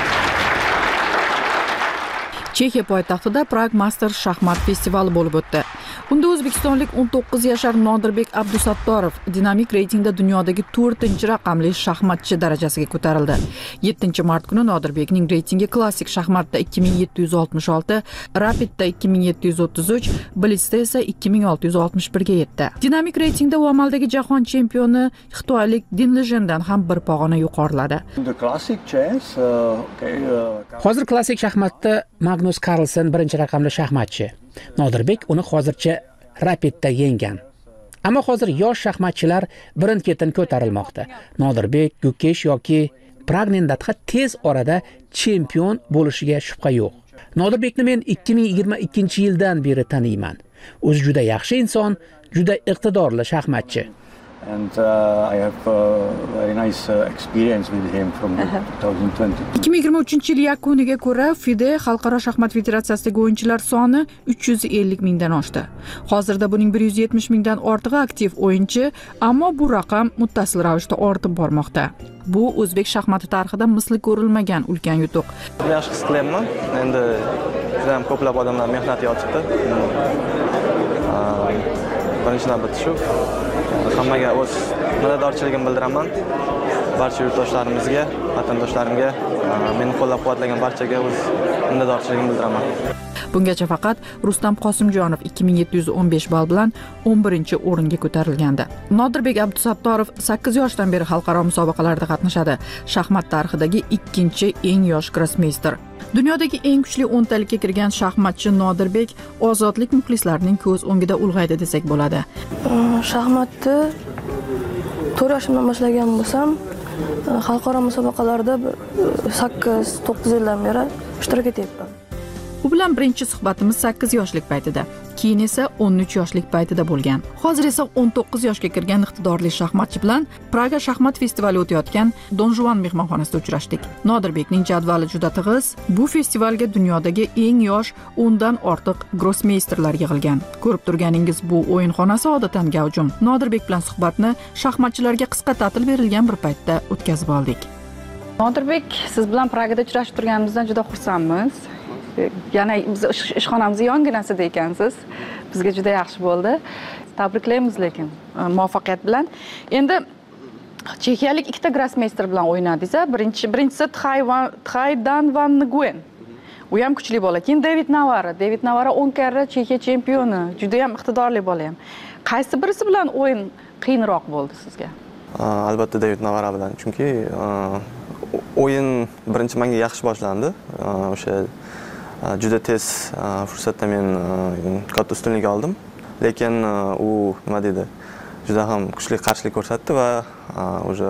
B: Chexiya poytaxtida Prague Masters shaxmat festivali bo'lib o'tdi. Unda o'zbekistonlik o'n to'qqiz yashar Nodirbek Abdusattorov dinamik reytingda dunyodagi to'rtinchi raqamli shaxmatchi darajasiga ko'tarildi. yettinchi mart kuni Nodirbekning reytingi klassik shaxmatda ikki ming yetti yuz oltmish olti, rapidda ikki ming yetti yuz o'ttiz uch, blitzda esa ikki ming olti yuz oltmish bir ga yetdi. Dinamik reytingda u amaldagi jahon chempioni xitoylik Din Lejendan ham bir pog'ona yuqoriladi.
R: Hozir klassik shaxmatda Magnus Carlsen birinchi raqamli shaxmatchi. Nodirbek uni hozircha rapidda yenggan. Ammo hozir yosh shaxmatchilar birin-ketin ko'tarilmoqda. Nodirbek, Gukesh yoki Pragnendatxa tez orada chempion bo'lishiga shubha yo'q. Nodirbekni men ikki ming yigirma ikkinchi yildan beri taniyman. O'zi juda yaxshi inson, juda iqtidorli shaxmatchi.
S: And uh, I have a very nice uh, experience with him from twenty twenty.
B: ikki ming yigirma uchinchi yil yakuniga ko'ra FIDE Xalqaro shaxmat federatsiyasidagi o'yinchilar soni uch yuz ellik mingdan oshdi. Hozirda buning bir yuz yetmish mingdan ortig'i aktiv o'yinchi, ammo bu raqam muttasil ravishda ortib bormoqda. Bu o'zbek shaxmati tarixida misli ko'rilmagan ulkan yutuq.
M: Yaxshi his qilyapman. Endi juda ham ko'plab odamlar mehnat yotibdi. Birinchi navbatda shu. Hammaga o'z minnatdorchiligimni bildiraman. Barcha yurtdoshlarimizga, vatandoshlarimga, meni qo'llab-quvvatlagan barchaga o'z minnatdorchiligimni bildiraman.
B: Bungacha faqat Rustam Qosimjonov ikki ming yetti yuz o'n besh ball bilan o'n birinchi o'ringa ko'tarilgandi. Nodirbek Abdusattorov sakkiz yoshdan beri xalqaro musobaqalarda qatnashadi. Shaxmat tarixidagi ikkinchi eng yosh grossmeyster. Dunyodagi eng kuchli o'ntalikka kirgan shaxmatchi Nodirbek ozodlik muxlislarining ko'z o'ngida ulg'aydi desak bo'ladi.
N: Shaxmatni to'rt yoshimdan boshlagan bo'lsam, xalqaro musobaqalarda sakkiz to'qqiz yildan beri ishtirok etyapman.
B: U bilan birinchi suhbatimiz sakkiz yoshlik paytida, keyin esa o'n uch yoshlik paytida bo'lgan. Hozir esa o'n to'qqiz yoshga kirgan iqtidorli shaxmatchi bilan Praga shaxmat festivali o'tayotgan Don Juan mehmonxonasida uchrashdik. Nodirbekning jadvali juda tig'iz. Bu festivalga dunyodagi eng yosh o'ndan ortiq grossmeysterlar yig'ilgan. Ko'rib turganingiz bu o'yinxonasi odatan gavjum. Nodirbek bilan suhbatni shaxmatchilarga qisqa ta'til berilgan bir paytda o'tkazib oldik.
T: Nodirbek, siz bilan Pragada uchrashib turganimizdan juda xursandmiz. Yana biz ishxonamizning yonginasida ekansiz. Bizga juda yaxshi bo'ldi. Tabriklaymiz lekin muvaffaqiyat bilan. Endi chexiyalik ikkita grossmeyster bilan o'ynadingiz. Birinchi birinchisi Txaydan van Nguyen. U ham kuchli bola. Keyin David Navara. David Navara o'n karra Chexiya chempioni. Juda ham iqtidorli bola ham. Qaysi birisi bilan o'yin qiyinroq bo'ldi sizga?
M: Albatta David Navara bilan, chunki o'yin birinchi menga yaxshi boshlandi. O'sha juda tez fursatda men katta ustunlik oldim. Lekin u nima deydi? Juda ham kuchli qarshilik ko'rsatdi va o'sha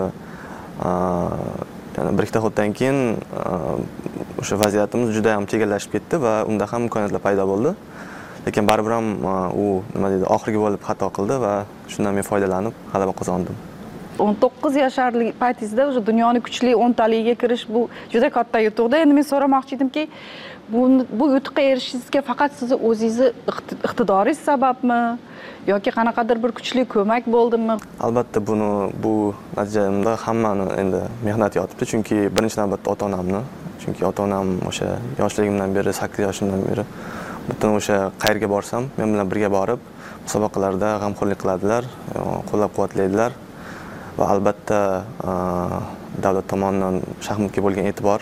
M: yana bir ikkita xotdan keyin o'sha vaziyatimiz juda ham chegallashib ketdi va unda ham imkoniyatlar paydo bo'ldi. Lekin baribir ham u nima deydi? Oxirgi bo'lib xato qildi va shundan men foydalanib g'alaba qozondim.
T: o'n to'qqiz yoshlik paytingizda o'sha dunyoning kuchli o'ntaligiga kirish bu juda katta yutuqda. Endi men so'ramoqchi edimki, bu bu yutuqqa erishishingizga faqat sizni o'zingizni iqtidoringiz sababmi yoki qanaqadir bir kuchli ko'mak bo'ldimi?
M: Albatta buni bu natijamda hammani endi mehnati yotibdi, chunki birinchi navbatda ota-onamni, chunki ota-onam o'sha yoshligimdan beri, sakkiz yoshimdan beri butun o'sha qayerga borsam men bilan birga borib, musobaqalarda g'amxo'rlik qiladilar, qo'llab-quvvatlaydilar. Va albatta davlat tomonidan shaxmatga bo'lgan e'tibor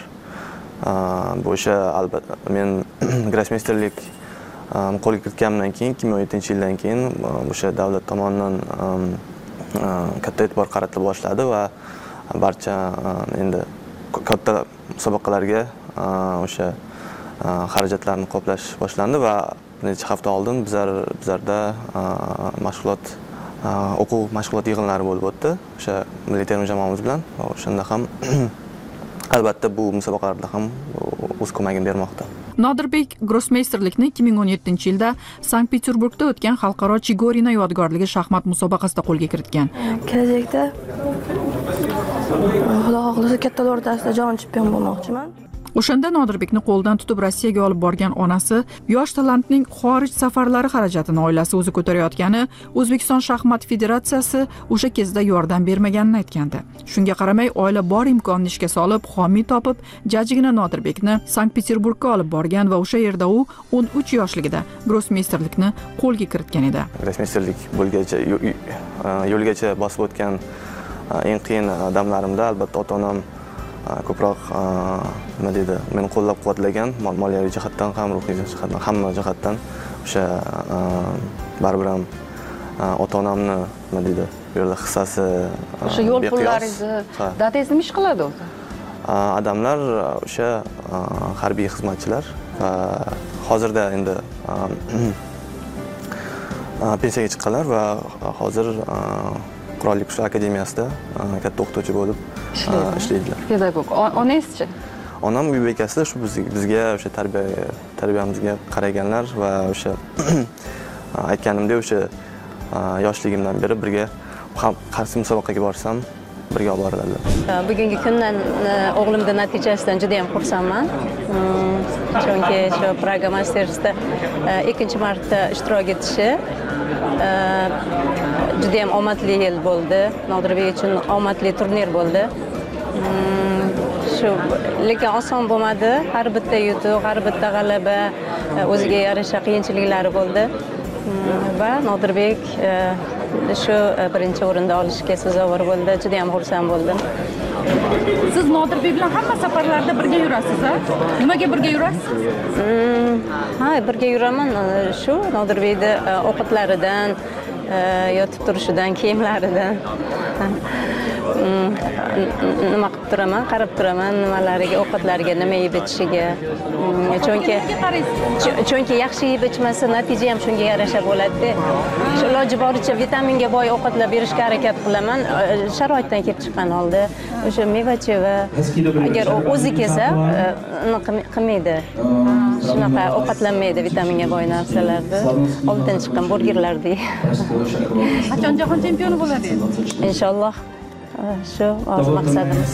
M: bu o'sha albatta men grossmeysterlik qo'lga kiritganimdan keyin ikki ming o'n yettinchi yildan keyin o'sha davlat tomonidan katta e'tibor qaratila boshladi va barcha endi katta musobaqalarga o'sha xarajatlarni qoplash boshlandi va bir necha hafta oldin bizlar bizlarda mashg'ulot o'quv mashg'ulot yig'inlari bo'lib o'tdi o'sha milliy terma jamoamiz bilan. O'shanda ham albatta bu musobaqalarda ham o'z ko'magini bermoqda.
B: Nodirbek grossmeysterlikni ikki ming o'n yettinchi yilda Sankt-Peterburgda o'tgan xalqaro Chigorina yodgorligi shaxmat musobaqasida qo'lga kiritgan.
N: Kelajakda Xudo xohlasa katta o'rtasida jahon chempioni bo'lmoqchiman.
B: O'shanda Nodirbekni qo'ldan tutib Rossiyaga olib borgan onasi yosh talantning xorij safarlari xarajatini oilasi o'zi ko'tarayotgani O'zbekiston shaxmat federatsiyasi o'sha kezda yordam bermaganini aytgandi. Shunga qaramay oila bor imkonni ishga solib, homiy topib, jajjigina Nodirbekni Sankt-Peterburgga olib borgan va o'sha yerda u o'n uch yoshligida grossmeysterlikni qo'lga kiritgan edi.
M: Grossmeysterlik bo'lgacha yo'lgacha bosib o'tgan eng qiyin damlarimda albatta ota-onam ko'proq nima deydi, meni qo'llab-quvvatlagan, moliyaviy jihatdan ham, ruhiy jihatdan, hamma jihatdan o'sha baribir ham ota-onamni nima deydi, bu yerda hissasi
T: o'sha yo'l pullaringizni dadangiz nima ish qiladi o'zi?
M: Odamlar o'sha harbiy xizmatchilar va hozirda endi pensiyaga chiqqanlar va hozir Qurolli Kuchlar akademiyasida katta o'qituvchi bo'lib ishlaydilar.
T: Pedagog. Onangizchi?
M: Onam uy bekasida shu bizga o'sha tarbiya tarbiyamizga qaraganlar va o'sha aytganimdek o'sha yoshligimdan beri birga qaysi musobaqaga borsam birga olib boradilar.
O: Bugungi kundan o'g'limning natijasidan juda ham xursandman. Chunki shu Praga Masters'da ikkinchi marta ishtirok etishi juda ham omadli yil bo'ldi. Nodirbek uchun omadli turnir bo'ldi. Shu lekin oson bo'lmadi. Har bitta yutuq, har bitta g'alaba o'ziga yarasha qiyinchiliklari bo'ldi. Va Nodirbek shu birinchi o'rinda olishga sazovor bo'ldi. Juda ham xursand bo'ldim.
T: Siz Nodirbek bilan hamma safarlarda birga yurasiz-a? Nimaga birga yurasiz?
O: Ha, birga yuraman. Shu Nodirbekning o'qitlaridan, yotib turishidan, kiyimlaridan nima qilib turaman, qarab turaman, nimalariga, ovqatlariga, nima yeb ichishiga. Chunki chunki yaxshi yeb ichmasa natija ham shunga yarasha bo'ladi. Shu iloji boricha vitaminga boy ovqatlar berishga harakat qilaman. Sharoitdan kelib chiqqan holda o'sha meva-cheva agar o'zi kelsa qilmaydi. shunaqa ovqatlanmaydi vitaminga boy narsalarni. Oldin chiqqan burgerlarni.
B: Qachon jahon chempioni bo'ladi?
O: Inshaalloh. Shu o'z maqsadimiz.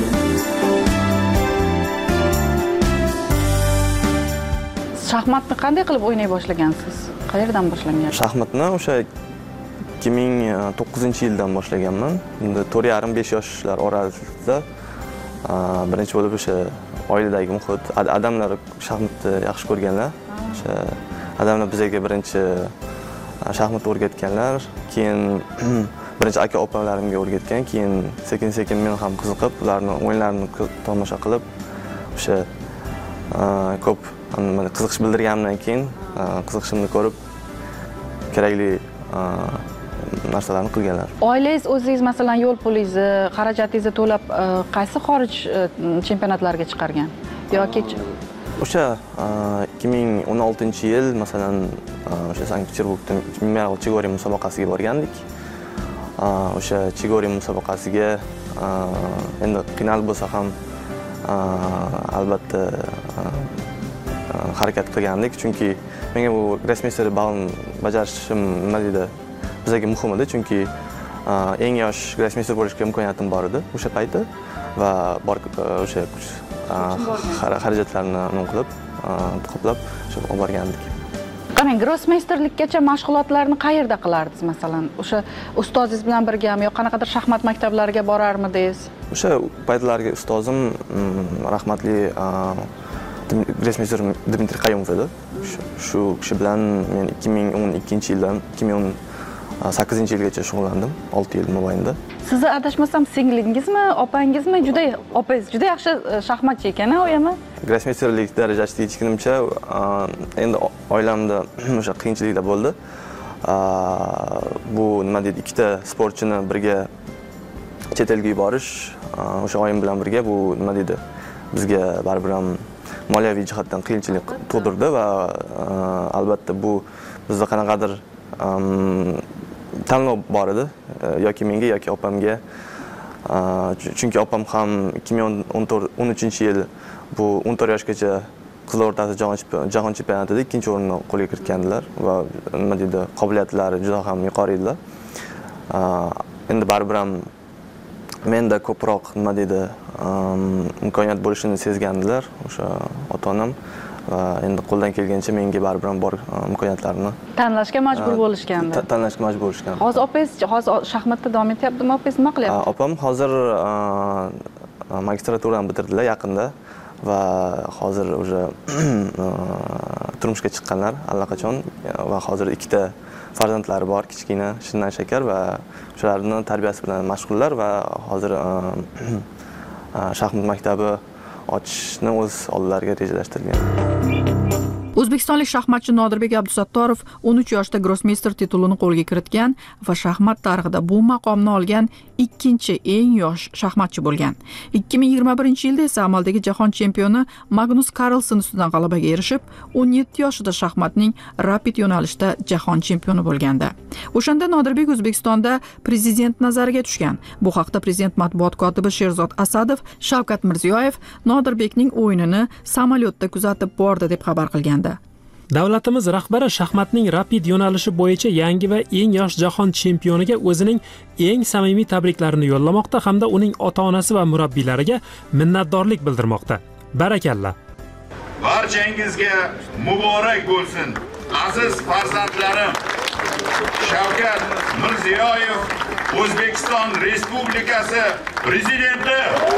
B: Shaxmatni qanday qilib o'ynay boshlagansiz? Qayerdan boshlagan?
M: Shaxmatni o'sha ikki ming to'qqizinchi yildan boshlaganman. Endi to'rt yarim besh yoshlar orasida birinchi bo'lib o'sha oiladagi muhit, odamlar shaxmatni yaxshi ko'rganlar. O'sha odamlar bizga birinchi shaxmat o'rgatganlar, keyin birinchi aka opalarimga o'rgatgan, keyin sekin-sekin men ham qiziqib, ularning o'yinlarini tomosha qilib, o'sha ko'p qiziqish bildirganimdan keyin qiziqishimni ko'rib kerakli narsalarni qilganlar.
B: Oilangiz o'zingiz masalan yo'l pulingizni, xarajatingizni to'lab qaysi xorij chempionatlariga chiqargan yoki
M: o'sha ikki ming o'n oltinchi yil masalan o'sha Sankt-Peterburgda Memorial Chigori musobaqasiga borgandik. O'sha Chigori musobaqasiga endi qiynalib bo'lsa ham albatta harakat qilgandik, chunki menga bu grossmeyster balni bajarishim nima deydi, bizga muhim edi, chunki eng yosh grossmeyster bo'lishga imkoniyatim bor edi o'sha payti va bor o'sha xarajatlarni nima qilib, qoplab olib borgandik.
B: Qarang, grossmeysterlikkacha mashg'ulotlarni qayerda qilardingiz masalan? O'sha ustozingiz bilan birgami yoki qanaqadir shaxmat maktablariga borarmidingiz?
M: O'sha paytlarga ustozim rahmatli grossmeyster Dmitriy Qayumov edi. Shu kishi bilan men ikki ming o'n ikkinchi yildan ikki ming o'n sakkizinchi yilgacha shug'ullandim, olti yil mobaynida.
B: Sizni adashmasam singlingizmi, opangizmi? Juda opangiz juda yaxshi shaxmatchi ekan-a, o'yami?
M: Grossmeysterlik darajasiga yetganimcha endi oilamda o'sha qiyinchiliklar bo'ldi. Bu nima deydi, ikkita sportchini birga chet elga yuborish, o'sha oyim bilan birga bu nima deydi, bizga baribir ham moliyaviy jihatdan qiyinchilik tug'dirdi va albatta bu bizda qanaqadir tanlov bor edi, yoki menga yoki opamga. Chunki opam ham ikki ming o'n uchinchi yil bu o'n to'rt yoshgacha qizlar o'rtasida jahon chempionatida ikkinchi o'rinni qo'lga kiritgandilar va nima deydi, qobiliyatlari juda ham yuqori edilar. Endi baribir ham menda ko'proq nima deydi, imkoniyat bo'lishini sezgandilar o'sha ota-onam va endi qo'ldan kelgancha menga baribir ham bor imkoniyatlarni
B: tanlashga majbur bo'lishgandi.
M: Tanlashga majbur bo'lishgan.
B: Hozir opangiz hozir shaxmatda davom etyaptimi? Opangiz nima qilyapti?
M: Opam hozir magistraturani bitirdilar yaqinda va hozir o'sha turmushga chiqqanlar allaqachon va hozir ikkita farzandlari bor, kichkina Shindan Shakar va shularning tarbiyasi bilan mashg'ullar va hozir shaxmat maktabi ochishni o'z oldilariga rejalashtirgan.
B: O'zbekistonlik shaxmatchi Nodirbek Abdusattorov o'n uch yoshda grossmeyster titulini qo'lga kiritgan va shaxmat tarixida bu maqomni olgan ikkinchi eng yosh shaxmatchi bo'lgan. ikki ming yigirma birinchi yilda esa amaldagi jahon chempioni Magnus Carlsen ustidan g'alabaga erishib, o'n yetti yoshida shaxmatning rapid yo'nalishda jahon chempioni bo'lgandi. O'shanda Nodirbek O'zbekistonda prezident nazariga tushgan. Bu haqda prezident matbuot kotibi Sherzod Asadov Shavkat Mirziyoyev Nodirbekning o'yinini samolyotda kuzatib bordi deb xabar qilgan.
A: Davlatimiz rahbari shaxmatning rapid yo'nalishi bo'yicha yangi va eng yosh jahon chempioniga o'zining eng samimiy tabriklarini yo'llamoqda hamda uning ota-onasi va murabbiylariga minnatdorlik bildirmoqda. Barakalla.
U: Barchangizga muborak bo'lsin, aziz farzandlarim. Shavkat Mirziyoyev, O'zbekiston Respublikasi prezidenti.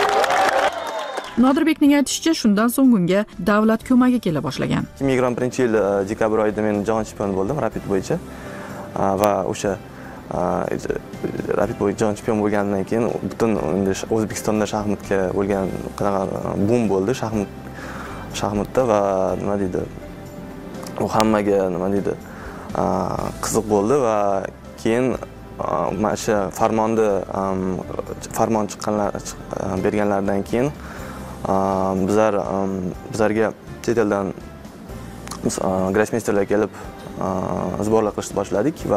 B: Nodirbekning aytishicha, shundan so'ng unga davlat ko'magi kela boshlagan.
M: ikki ming yigirma birinchi yil dekabr oyida men jahon chempioni bo'ldim rapid bo'yicha va o'sha rapid bo'yicha jahon chempioni bo'lgandan keyin butun O'zbekistonda shaxmatga bo'lgan qanaqa boom bo'ldi shaxmat shaxmatda va nima deydi, u hammaga nima deydi, qiziq bo'ldi va keyin mana shu farmonni farmon chiqqanlar berganlardan keyin bizlar bizlarga chet eldan grossmeysterlar kelib sborlar qilishni boshladik va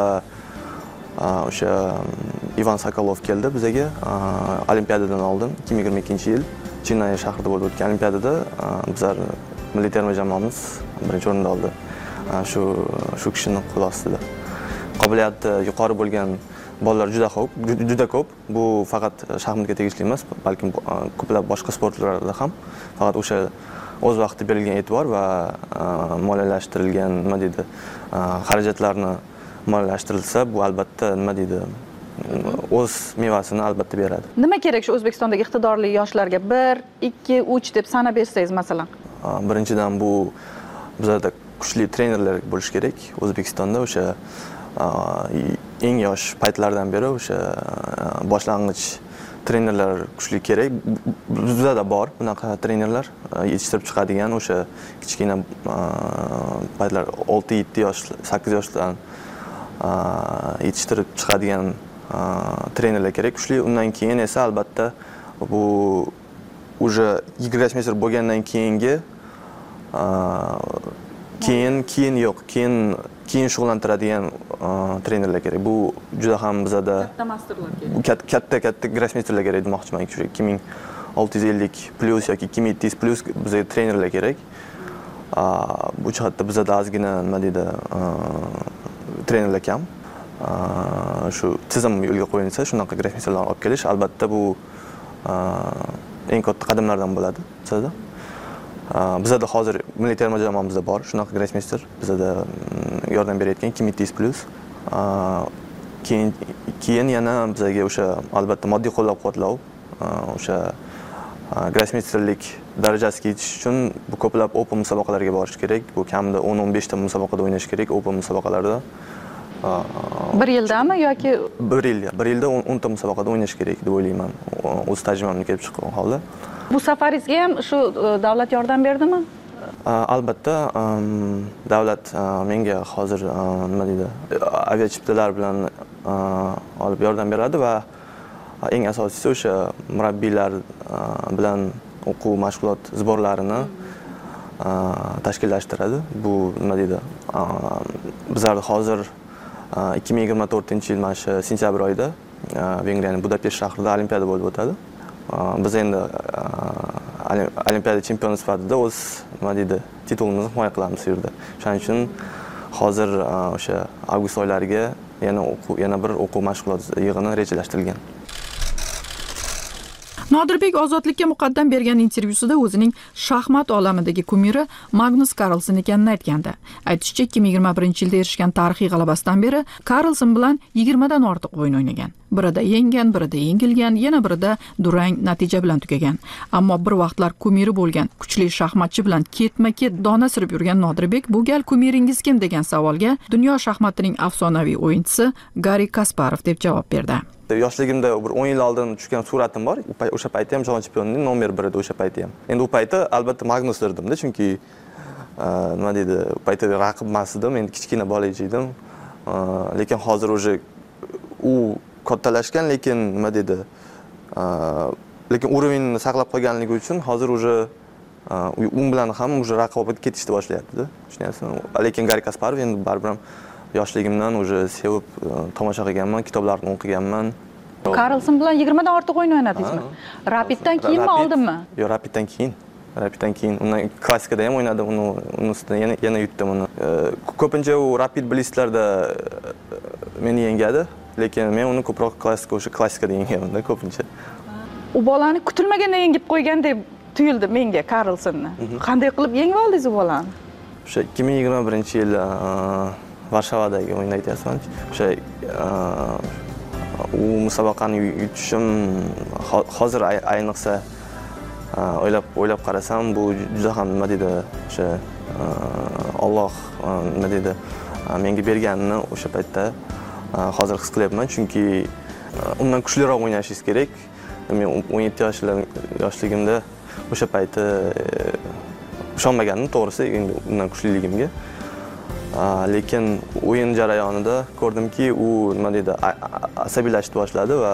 M: o'sha Ivan Sokolov keldi bizga olimpiadadan oldin ikki ming yigirma ikkinchi yil Chennay shahrida bo'lib o'tgan olimpiadada bizlar milliy terma jamoamiz birinchi o'rinda oldi. Shu shu kishining qo'l ostida. Qobiliyati yuqori bo'lgan bolalar juda ko'p, juda ko'p. Bu faqat shaxmatga tegishli emas, balkim ko'plab boshqa sportlarda ham. Faqat o'sha o'z vaqtida berilgan e'tibor va moliyalashtirilgan, nima deydi, xarajatlarni moliyalashtirilsa, bu albatta nima deydi, o'z mevasini albatta beradi.
T: Nima kerak shu O'zbekistondagi iqtidorli yoshlarga bir, ikki, uch deb sanab bersangiz masalan?
M: Birinchidan bu bizda kuchli trenerlar bo'lish kerak. O'zbekistonda o'sha eng yosh paytlardan beri o'sha boshlang'ich trenerlar kuchli kerak. Bizda bor bunaqa trenerlar, yetishtirib chiqadigan o'sha kichkina paytlar olti yetti yosh, sakkiz yoshdan yetishtirib chiqadigan trenerlar kerak kuchli. Undan keyin esa albatta bu уже grossmeyster bo'lgandan keyingi keyin keyin yo'q, keyin keyin shug'ullantiradigan trenerlar kerak. Bu juda ham bizada
T: katta masterlar kerak.
M: Katta katta grossmeysterlar kerak demoqchiman. ikki ming olti yuz ellik plus yoki ikki ming yetti yuz plus bizga trenerlar kerak. Bu jihatda bizada ozgina nima deydi, trenerlar kam. Shu tizim yo'lga qo'yilsa, shunaqa grossmeysterlarni olib kelish albatta bu eng katta qadamlardan bo'ladi bizada. Bizada hozir milliy terma jamoamizda bor shunaqa grossmeyster, bizada yordam berayotgan ikki ming yetti yuz plus. Keyin keyin yana bizga o'sha albatta moddiy qo'llab-quvvatlov, o'sha grossmeysterlik darajasiga yetish uchun bu ko'plab open musobaqalarga borish kerak. Bu kamida o'n o'n besh ta musobaqada o'ynash kerak, open musobaqalarda.
T: Bir yildami yoki
M: bir yil, bir yilda o'n ta musobaqada o'ynash kerak deb o'ylayman. O'z tajribamdan kelib chiqqan holda.
T: Bu safaringizga ham shu davlat yordam berdimi?
M: Albatta, davlat menga hozir nima deydi, aviachiptalar bilan olib yordam beradi va eng asosiysi o'sha murabbiylar bilan o'quv mashg'ulot zborlarini tashkillashtiradi. Bu nima deydi, bizlar hozir ikki ming yigirma to'rtinchi yil mana shu sentyabr oyida Vengriyaning Budapesht shahrida olimpiada bo'lib o'tadi. Biz endi olimpiada chempioni sifatida o'z nima deydi, titulimizni himoya qilamiz bu yerda. Shuning uchun hozir o'sha avgust oylariga yana o'quv, yana bir o'quv mashg'ulot yig'ini rejalashtirilgan.
B: Nodirbek Ozodlikka muqaddam bergan intervyusida o'zining shaxmat olamidagi kumiri Magnus Carlsen ekanini aytgandi. Aytishicha, ikki ming yigirma birinchi yilda erishgan tarixiy g'alabasidan beri Carlsen bilan yigirma dan ortiq o'yin o'ynagan. Birida yenggan, birida yengilgan, yana birida durang natija bilan tugagan. Ammo bir vaqtlar kumiri bo'lgan kuchli shaxmatchi bilan ketma-ket dona surib yurgan Nodirbek bu gal kumiringiz kim degan savolga dunyo shaxmatining afsonaviy o'yinchisi Garri Kasparov deb javob berdi.
M: Yoshligimda bir o'n yil oldin tushgan suratim bor. O'sha paytda ham jahon chempionining nomer bir edi o'sha paytda ham. Endi u paytda albatta Magnus derdim-da, chunki nima deydi, u paytda raqib emas edim, endi kichkina bola edim. Lekin hozir o'sha u kattalashgan, lekin nima deydi, lekin urovingni saqlab qolganligi uchun hozir o'sha u bilan ham o'sha raqobat ketishni boshlayapti-da. Tushunyapsizmi? Lekin Garri Kasparov endi baribir ham yoshligimdan o'sha sevib tomosha qilganman, kitoblarni o'qiganman.
T: Carlsen bilan yigirma dan ortiq o'yin o'ynadingizmi? Rapiddan keyinmi, oldinmi?
M: Yo'q, Rapiddan keyin. Rapiddan keyin. Undan klassikada ham o'ynadim, uni uni ustidan yana yana yutdim uni. Ko'pincha u Rapid Blitzlarda meni yengadi, lekin men uni ko'proq klassika o'sha klassikada yengaman-da ko'pincha.
T: U bolani kutilmaganda yengib qo'ygandek tuyuldi menga Carlsenni. Qanday qilib yengib oldingiz u bolani?
M: O'sha ikki ming yigirma birinchi yil Varshavadagi o'yinda aytyapman. O'sha u musobaqani yutishim hozir ayniqsa o'ylab o'ylab qarasam bu juda ham nima deydi, o'sha Alloh nima deydi, menga berganini o'sha paytda hozir his qilyapman, chunki undan kuchliroq o'ynashingiz kerak. Men o'n yetti yoshligimda o'sha paytda ishonmagandim to'g'risi, endi undan kuchliligimga. Lekin o'yin jarayonida ko'rdimki, u nima deydi, asabiylashib boshladi va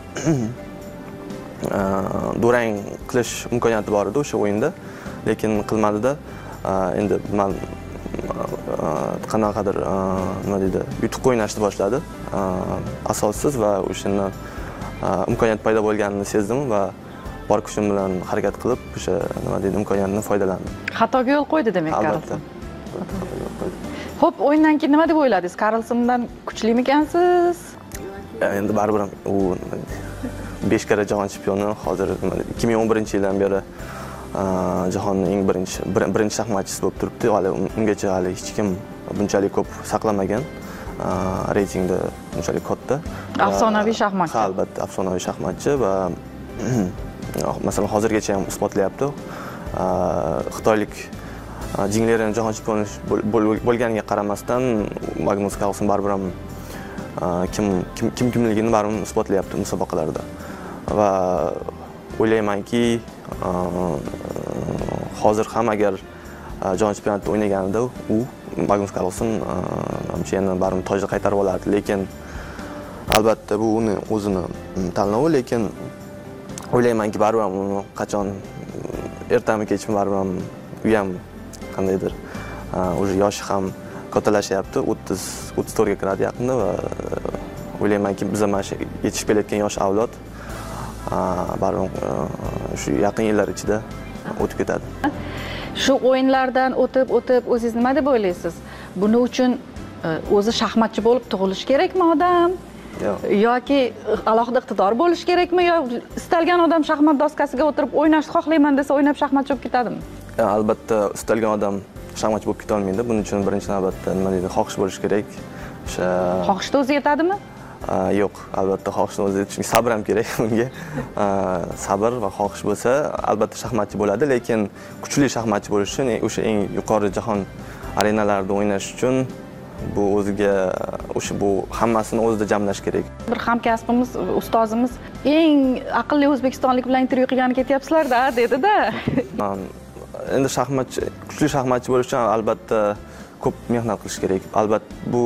M: durang qilish imkoniyati bor edi o'sha o'yinda, lekin qilmadi-da. Endi men qanaqadir nima deydi, yutuqqa o'ynashni boshladi asossiz va o'shandan imkoniyat paydo bo'lganini sezdim va bor kuchim bilan harakat qilib o'sha nima deydi imkoniyatdan foydalandim.
T: Xatoga yo'l qo'ydi demak
M: Albatta.
T: Xo'p, o'yindan keyin nima deb o'yladingiz? Karlsondan kuchlimikansiz?
M: Endi baribir u besh karra jahon chempioni, hozir ikki ming o'n birinchi yildan beri jahonning eng birinchi birinchi shaxmatchisi bo'lib turibdi. Hali ungacha hali hech kim bunchalik ko'p saqlamagan. Reytingda bunchalik katta.
T: Afsonaviy shaxmatchi.
M: Ha, albatta, afsonaviy shaxmatchi va masalan hozirgacha ham isbotlayapti. Xitoylik jinglerin jahon chempioni bo'lganiga qaramasdan Magnus Carlsen baribir ham kim kim kimligini baribir isbotlayapti musobaqalarda. Va o'ylaymanki, hozir ham agar jahon chempionatida o'ynaganida u Magnus Carlsen menimcha yana baribir tojni qaytarib olardi, lekin albatta bu uni o'zini tanlovi, lekin o'ylaymanki baribir ham uni qachon ertami kechmi baribir ham u ham qandaydir o'zi yoshi ham kattalashyapti, o'ttiz o'ttiz to'rtga kiradi yaqinda va o'ylaymanki biz mana shu yetishib kelayotgan yosh avlod baribir shu yaqin yillar ichida o'tib ketadi.
T: Shu o'yinlardan o'tib o'tib o'zingiz nima deb o'ylaysiz? Buning uchun o'zi shaxmatchi bo'lib tug'ilish kerakmi odam? Yoki alohida iqtidor bo'lish kerakmi, yo istalgan odam shaxmat doskasiga o'tirib o'ynashni xohlayman desa o'ynab shaxmatchi bo'lib ketadimi?
M: Albatta, istalgan odam shaxmatchi bo'lib keta olmaydi. Buning uchun birinchi navbatda nima deydi, xohish bo'lish kerak. O'sha
T: xohishni o'zi yetadimi?
M: Yo'q, albatta xohishni o'zi yetishi, sabr ham kerak unga. Sabr va xohish bo'lsa, albatta shaxmatchi bo'ladi, lekin kuchli shaxmatchi bo'lish uchun o'sha eng yuqori jahon arenalarida o'ynash uchun bu o'ziga o'sha bu hammasini o'zida jamlash kerak.
T: Bir hamkasbimiz, ustozimiz eng aqlli o'zbekistonlik bilan intervyu qilgani ketyapsizlar-da, dedi-da.
M: Endi shaxmatchi, kuchli shaxmatchi bo'lish uchun albatta ko'p mehnat qilish kerak. Albatta bu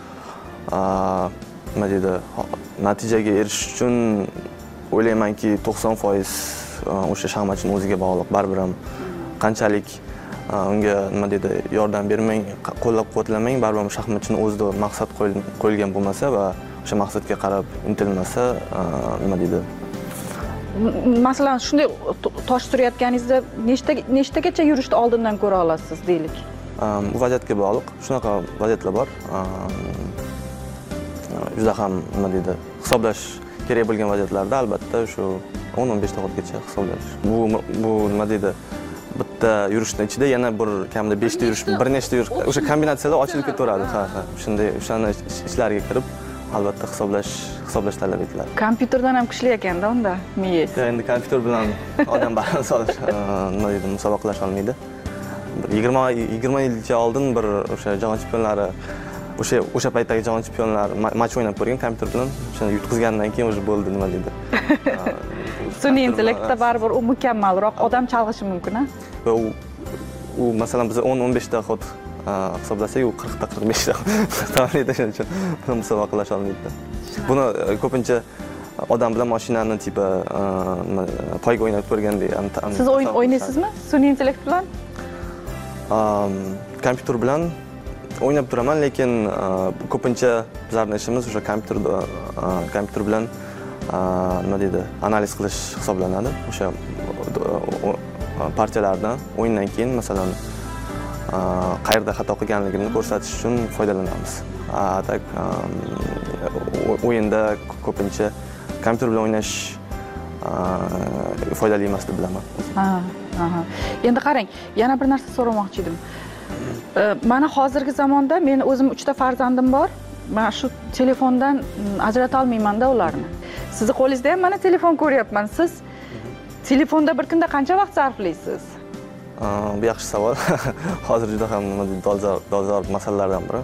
M: nima deydi, natijaga erishish uchun o'ylaymanki to'qson foiz o'sha shaxmatchining o'ziga bog'liq. Baribir ham qanchalik unga nima deydi, yordam bermang, qo'llab-quvvatlamang, baribir ham shaxmatchining o'zida maqsad qo'yilgan bo'lmasa va o'sha maqsadga qarab intilmasa, nima deydi,
T: masalan shunday tosh surayotganingizda nechta nechtagacha yurishni oldindan ko'ra olasiz deylik?
M: Bu vaziyatga bog'liq. Shunaqa vaziyatlar bor. Juda ham nima deydi, hisoblash kerak bo'lgan vaziyatlarda albatta shu o'n o'n besh daqiqagacha hisoblash. Bu bu nima deydi, bitta yurishning ichida yana bir kamida beshta yurish, bir nechta yurish, o'sha kombinatsiyalar ochilib ketaveradi. Ha, ha. Shunday o'shani ishlariga kirib albatta hisoblash hisoblash talab etiladi.
T: Kompyuterdan ham kuchli ekanda unda miyangiz.
M: Endi kompyuter bilan odam baribir solish, nima deydi, musobaqalash olmaydi. yigirma yigirma yilcha oldin bir o'sha jahon chempionlari, o'sha o'sha paytdagi jahon chempionlar match o'ynab ko'rgan kompyuter bilan, o'shani yutqizgandan keyin o'zi bo'ldi, nima deydi.
T: Sun'iy intellektda baribir u mukammalroq, odam chalg'ishi mumkin-a?
M: Va u u masalan biz o'n o'n besh daqiqa hisoblasak, u qirq ta qirq besh daqiqa tavrida, shuning uchun musobaqalash olmaydi. Buni ko'pincha odam bilan mashinani tipi poyga o'ynab ko'rgandek.
T: Siz o'yin o'ynaysizmi sun'iy intellekt bilan?
M: Kompyuter bilan o'ynab turaman, lekin ko'pincha bizlarning ishimiz o'sha kompyuter kompyuter bilan nima deydi, analiz qilish hisoblanadi. O'sha partiyalardan o'yindan keyin masalan qayerda xato qilganligimni ko'rsatish uchun foydalanamiz. Tak o'yinda ko'pincha kompyuter bilan o'ynash foydali emas deb bilaman.
T: Ha, ha. Endi qarang, yana bir narsa so'ramoqchi edim. Mana hozirgi zamonda men o'zim uchta farzandim bor. Men shu telefondan ajrata olmayman-da ularni. Sizni qo'lingizda ham mana telefon ko'ryapman. Siz telefonda bir kunda qancha vaqt sarflaysiz?
M: Bu yaxshi savol. Hozir juda ham nima deydi, dolzarb dolzarb masalalardan biri.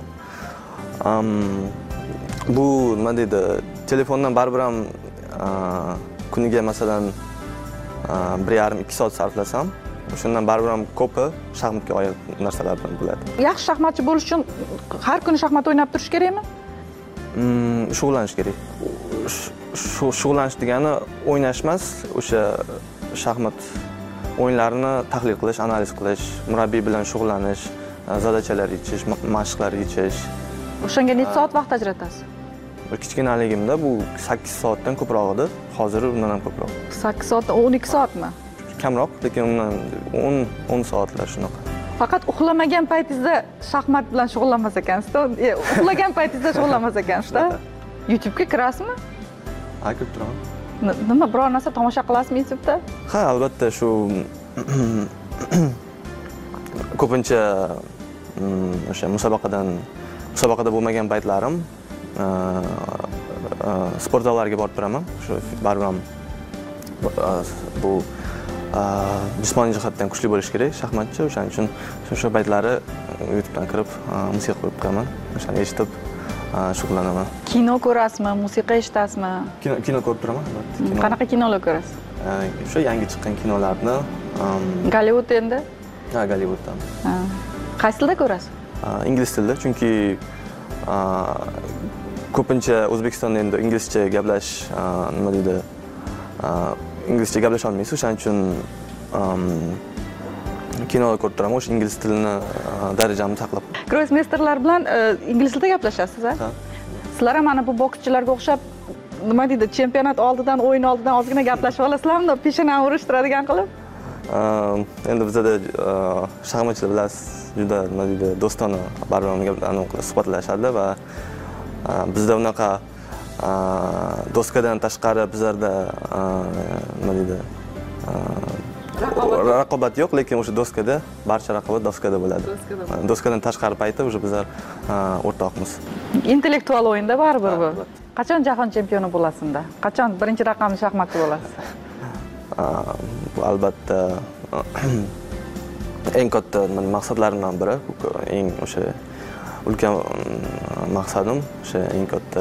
M: Bu nima deydi, telefondan baribir ham kuniga masalan bir yarim ikki soat sarflasam, shundan baribir ham ko'pi shaxmatga oid narsalardan bo'ladi.
T: Yaxshi shaxmatchi bo'lish uchun har kuni shaxmat o'ynab turish kerakmi?
M: Shug'ullanish kerak. Shug'ullanish degani o'ynash emas, o'sha shaxmat o'yinlarini tahlil qilish, analiz qilish, murabbiy bilan shug'ullanish, zadachalar yechish, mashqlar yechish.
T: O'shanga necha soat vaqt ajratasiz?
M: kichkinaligimda bu sakkiz soatdan ko'proq edi. Hozir undan ham ko'proq.
T: sakkiz soat, o'n ikki soatmi?
M: Kamroq, lekin undan o'n o'n soatlar shunaqa.
T: Faqat uxlamagan paytingizda shaxmat bilan shug'ullanmas ekansiz-da. Uxlagan paytingizda shug'ullanmas ekansiz-da. YouTube'ga kirasizmi?
M: Ha, kirib turaman.
T: Nima, biror narsa tomosha qilasizmi YouTube'da?
M: Ha, albatta shu ko'pincha o'sha musobaqadan musobaqada bo'lmagan paytlarim sport zallariga borib turaman. Shu baribir ham bu jismoniy jihatdan kuchli bo'lish kerak shaxmatchi. O'shaning uchun o'sha paytlari YouTube'dan kirib musiqa qo'yib qo'yaman. O'shani eshitib shug'ullanaman.
T: Kino ko'rasizmi, musiqa eshitasizmi?
M: Kino kino ko'rib turaman, albatta.
T: Qanaqa kinolar ko'rasiz?
M: O'sha yangi chiqqan kinolarni.
T: Gollivud endi?
M: Ha, Gollivuddan.
T: Ha. Qaysi tilda ko'rasiz?
M: Ingliz tilida, chunki ko'pincha O'zbekistonda endi inglizcha gaplashish, nima deydi, inglizcha gaplasha olmaysiz, o'shaning uchun kinolar ko'rib turaman, o'sha ingliz tilini darajamni saqlab.
T: Grossmeisterlar bilan ingliz tilida gaplashasiz, ha? Sizlar ham mana bu bokschilarga o'xshab, nima deydi, chempionat oldidan, o'yin oldidan ozgina gaplashib olasizlarmi? Peshonani urishtiradigan qilib?
M: Endi bizda shaxmatchilar bilasiz, juda nima deydi, do'stona baribir suhbatlashadi va bizda unaqa doskadan tashqari bizlarda nima deydi, raqobat yo'q, lekin o'sha doskada barcha raqobat doskada bo'ladi. Doskadan tashqari payti o'sha bizlar o'rtoqmiz.
T: Intellektual o'yinda baribir bu. Qachon jahon chempioni bo'lasizda? Qachon birinchi raqamli shaxmatchi bo'lasiz?
M: Bu albatta eng katta maqsadlarimdan biri, eng o'sha ulkan maqsadim, o'sha eng katta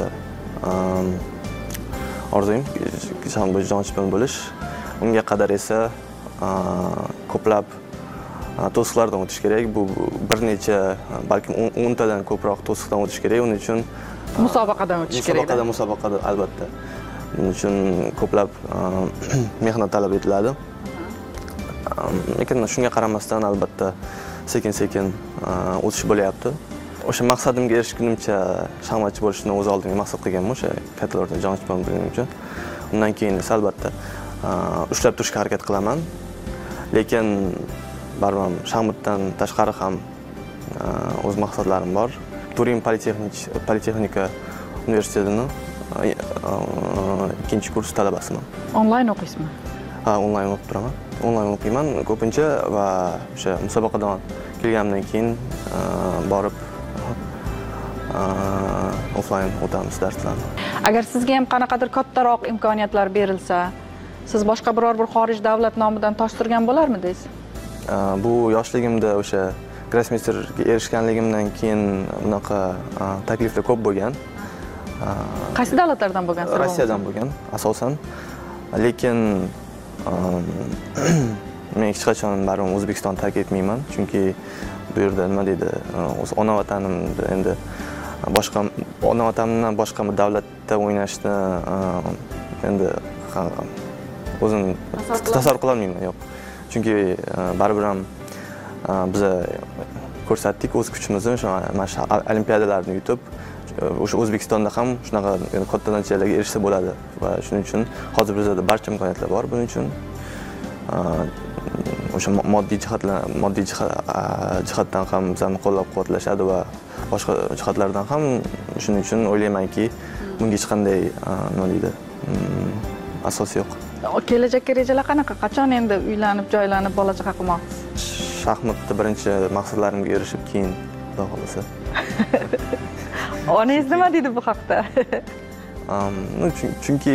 M: orzuyim jahon bo'yicha chempion bo'lish. Unga qadar esa ko'plab to'siqlardan o'tish kerak. Bu bir necha, balkim o'n tadan ko'proq to'siqdan o'tish kerak. Uning uchun
T: musobaqadan o'tish kerak.
M: Musobaqadan musobaqada albatta. Buning uchun ko'plab mehnat talab etiladi. Lekin shunga qaramasdan albatta sekin-sekin o'tish bo'lyapti. O'sha maqsadimga erishgunimcha shaxmatchi bo'lishni o'z oldimga maqsad qilganman, o'sha kattalarda jahon chempioni bo'lganim uchun. Undan keyin esa albatta ushlab turishga harakat qilaman. Lekin baribir shaxmatdan tashqari ham o'z maqsadlarim bor. Turin Politexnika universitetini ikkinchi kurs talabasiman.
T: Onlayn o'qiysizmi?
M: Ha, onlayn o'qib turaman. Onlayn o'qiyman ko'pincha va o'sha musobaqadan kelganimdan keyin borib offlayn o'tamiz darslarni.
T: Agar sizga ham qanaqadir kattaroq imkoniyatlar berilsa, siz boshqa biror bir xorij davlat nomidan toshtirgan bo'larmidingiz?
M: Bu yoshligimda o'sha grossmeisterga erishganligimdan keyin bunaqa takliflar ko'p bo'lgan.
T: Qaysi davlatlardan bo'lgan?
M: Rossiyadan bo'lgan asosan. Lekin men hech qachon baribir O'zbekistonni tark etmayman, chunki bu yerda nima deydi, o'z ona vatanimda endi boshqa ona vatanimdan boshqa bir davlatda o'ynashni endi o'zim tasavvur qila olmayman, yo'q. Chunki baribir ham biz ko'rsatdik o'z kuchimizni, o'sha mana shu olimpiadalarni yutib, o'sha O'zbekistonda ham shunaqa katta natijalarga erishsa bo'ladi va shuning uchun hozir bizda barcha imkoniyatlar bor. Buning uchun o'sha moddiy jihatlar, moddiy jihatdan ham bizani qo'llab-quvvatlashadi va boshqa jihatlardan ham. Shuning uchun o'ylaymanki, bunga hech qanday nima deydi, asos yo'q.
T: Kelajakka rejalar qanaqa? Qachon endi uylanib, joylanib, bola chaqa qilmoqchisiz?
M: Shaxmatda birinchi maqsadlarimga erishib, keyin xudo xolasa.
T: Onangiz nima deydi bu haqda?
M: Chunki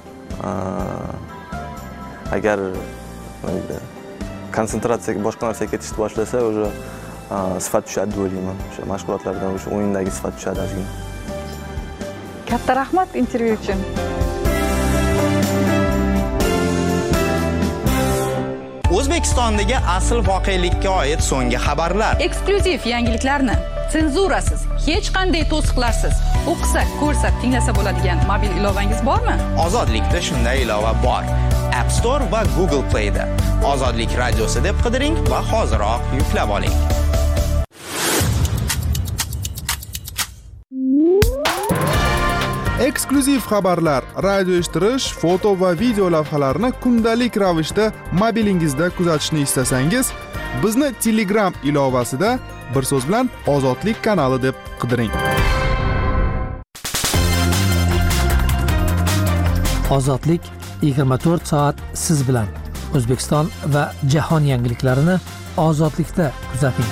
M: agar konsentratsiyaga boshqa narsaga ketishni boshlasa, o'sha sifat tushadi deb o'ylayman. O'sha mashg'ulotlardan, o'sha o'yindagi sifat tushadi ozgina.
T: Katta rahmat intervyu uchun.
C: O'zbekistondagi asl voqelikka oid so'nggi xabarlar.
B: Eksklyuziv yangiliklarni senzurasiz, hech qanday to'siqlarsiz o'qisa, ko'rsa, tinglasa bo'ladigan mobil ilovangiz bormi?
C: Ozodlikda shunday ilova bor. App Store va Google Play da. Ozodlik radiosi deb qidiring va hoziroq yuklab oling.
E: eksklyuziv xabarlar, radio eshittirish, foto va video lavhalarni kundalik ravishda mobilingizda kuzatishni istasangiz, bizni Telegram ilovasida bir so'z bilan Ozodlik kanali deb qidiring.
V: Ozodlik yigirma to'rt soat siz bilan. O'zbekiston va jahon yangiliklarini Ozodlikda kuzating.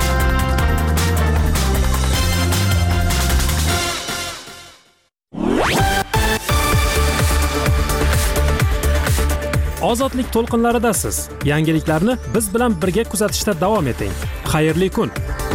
A: Ozodlik to'lqinlaridasiz. Yangiliklarni biz bilan birga kuzatishda davom eting. Xayrli kun.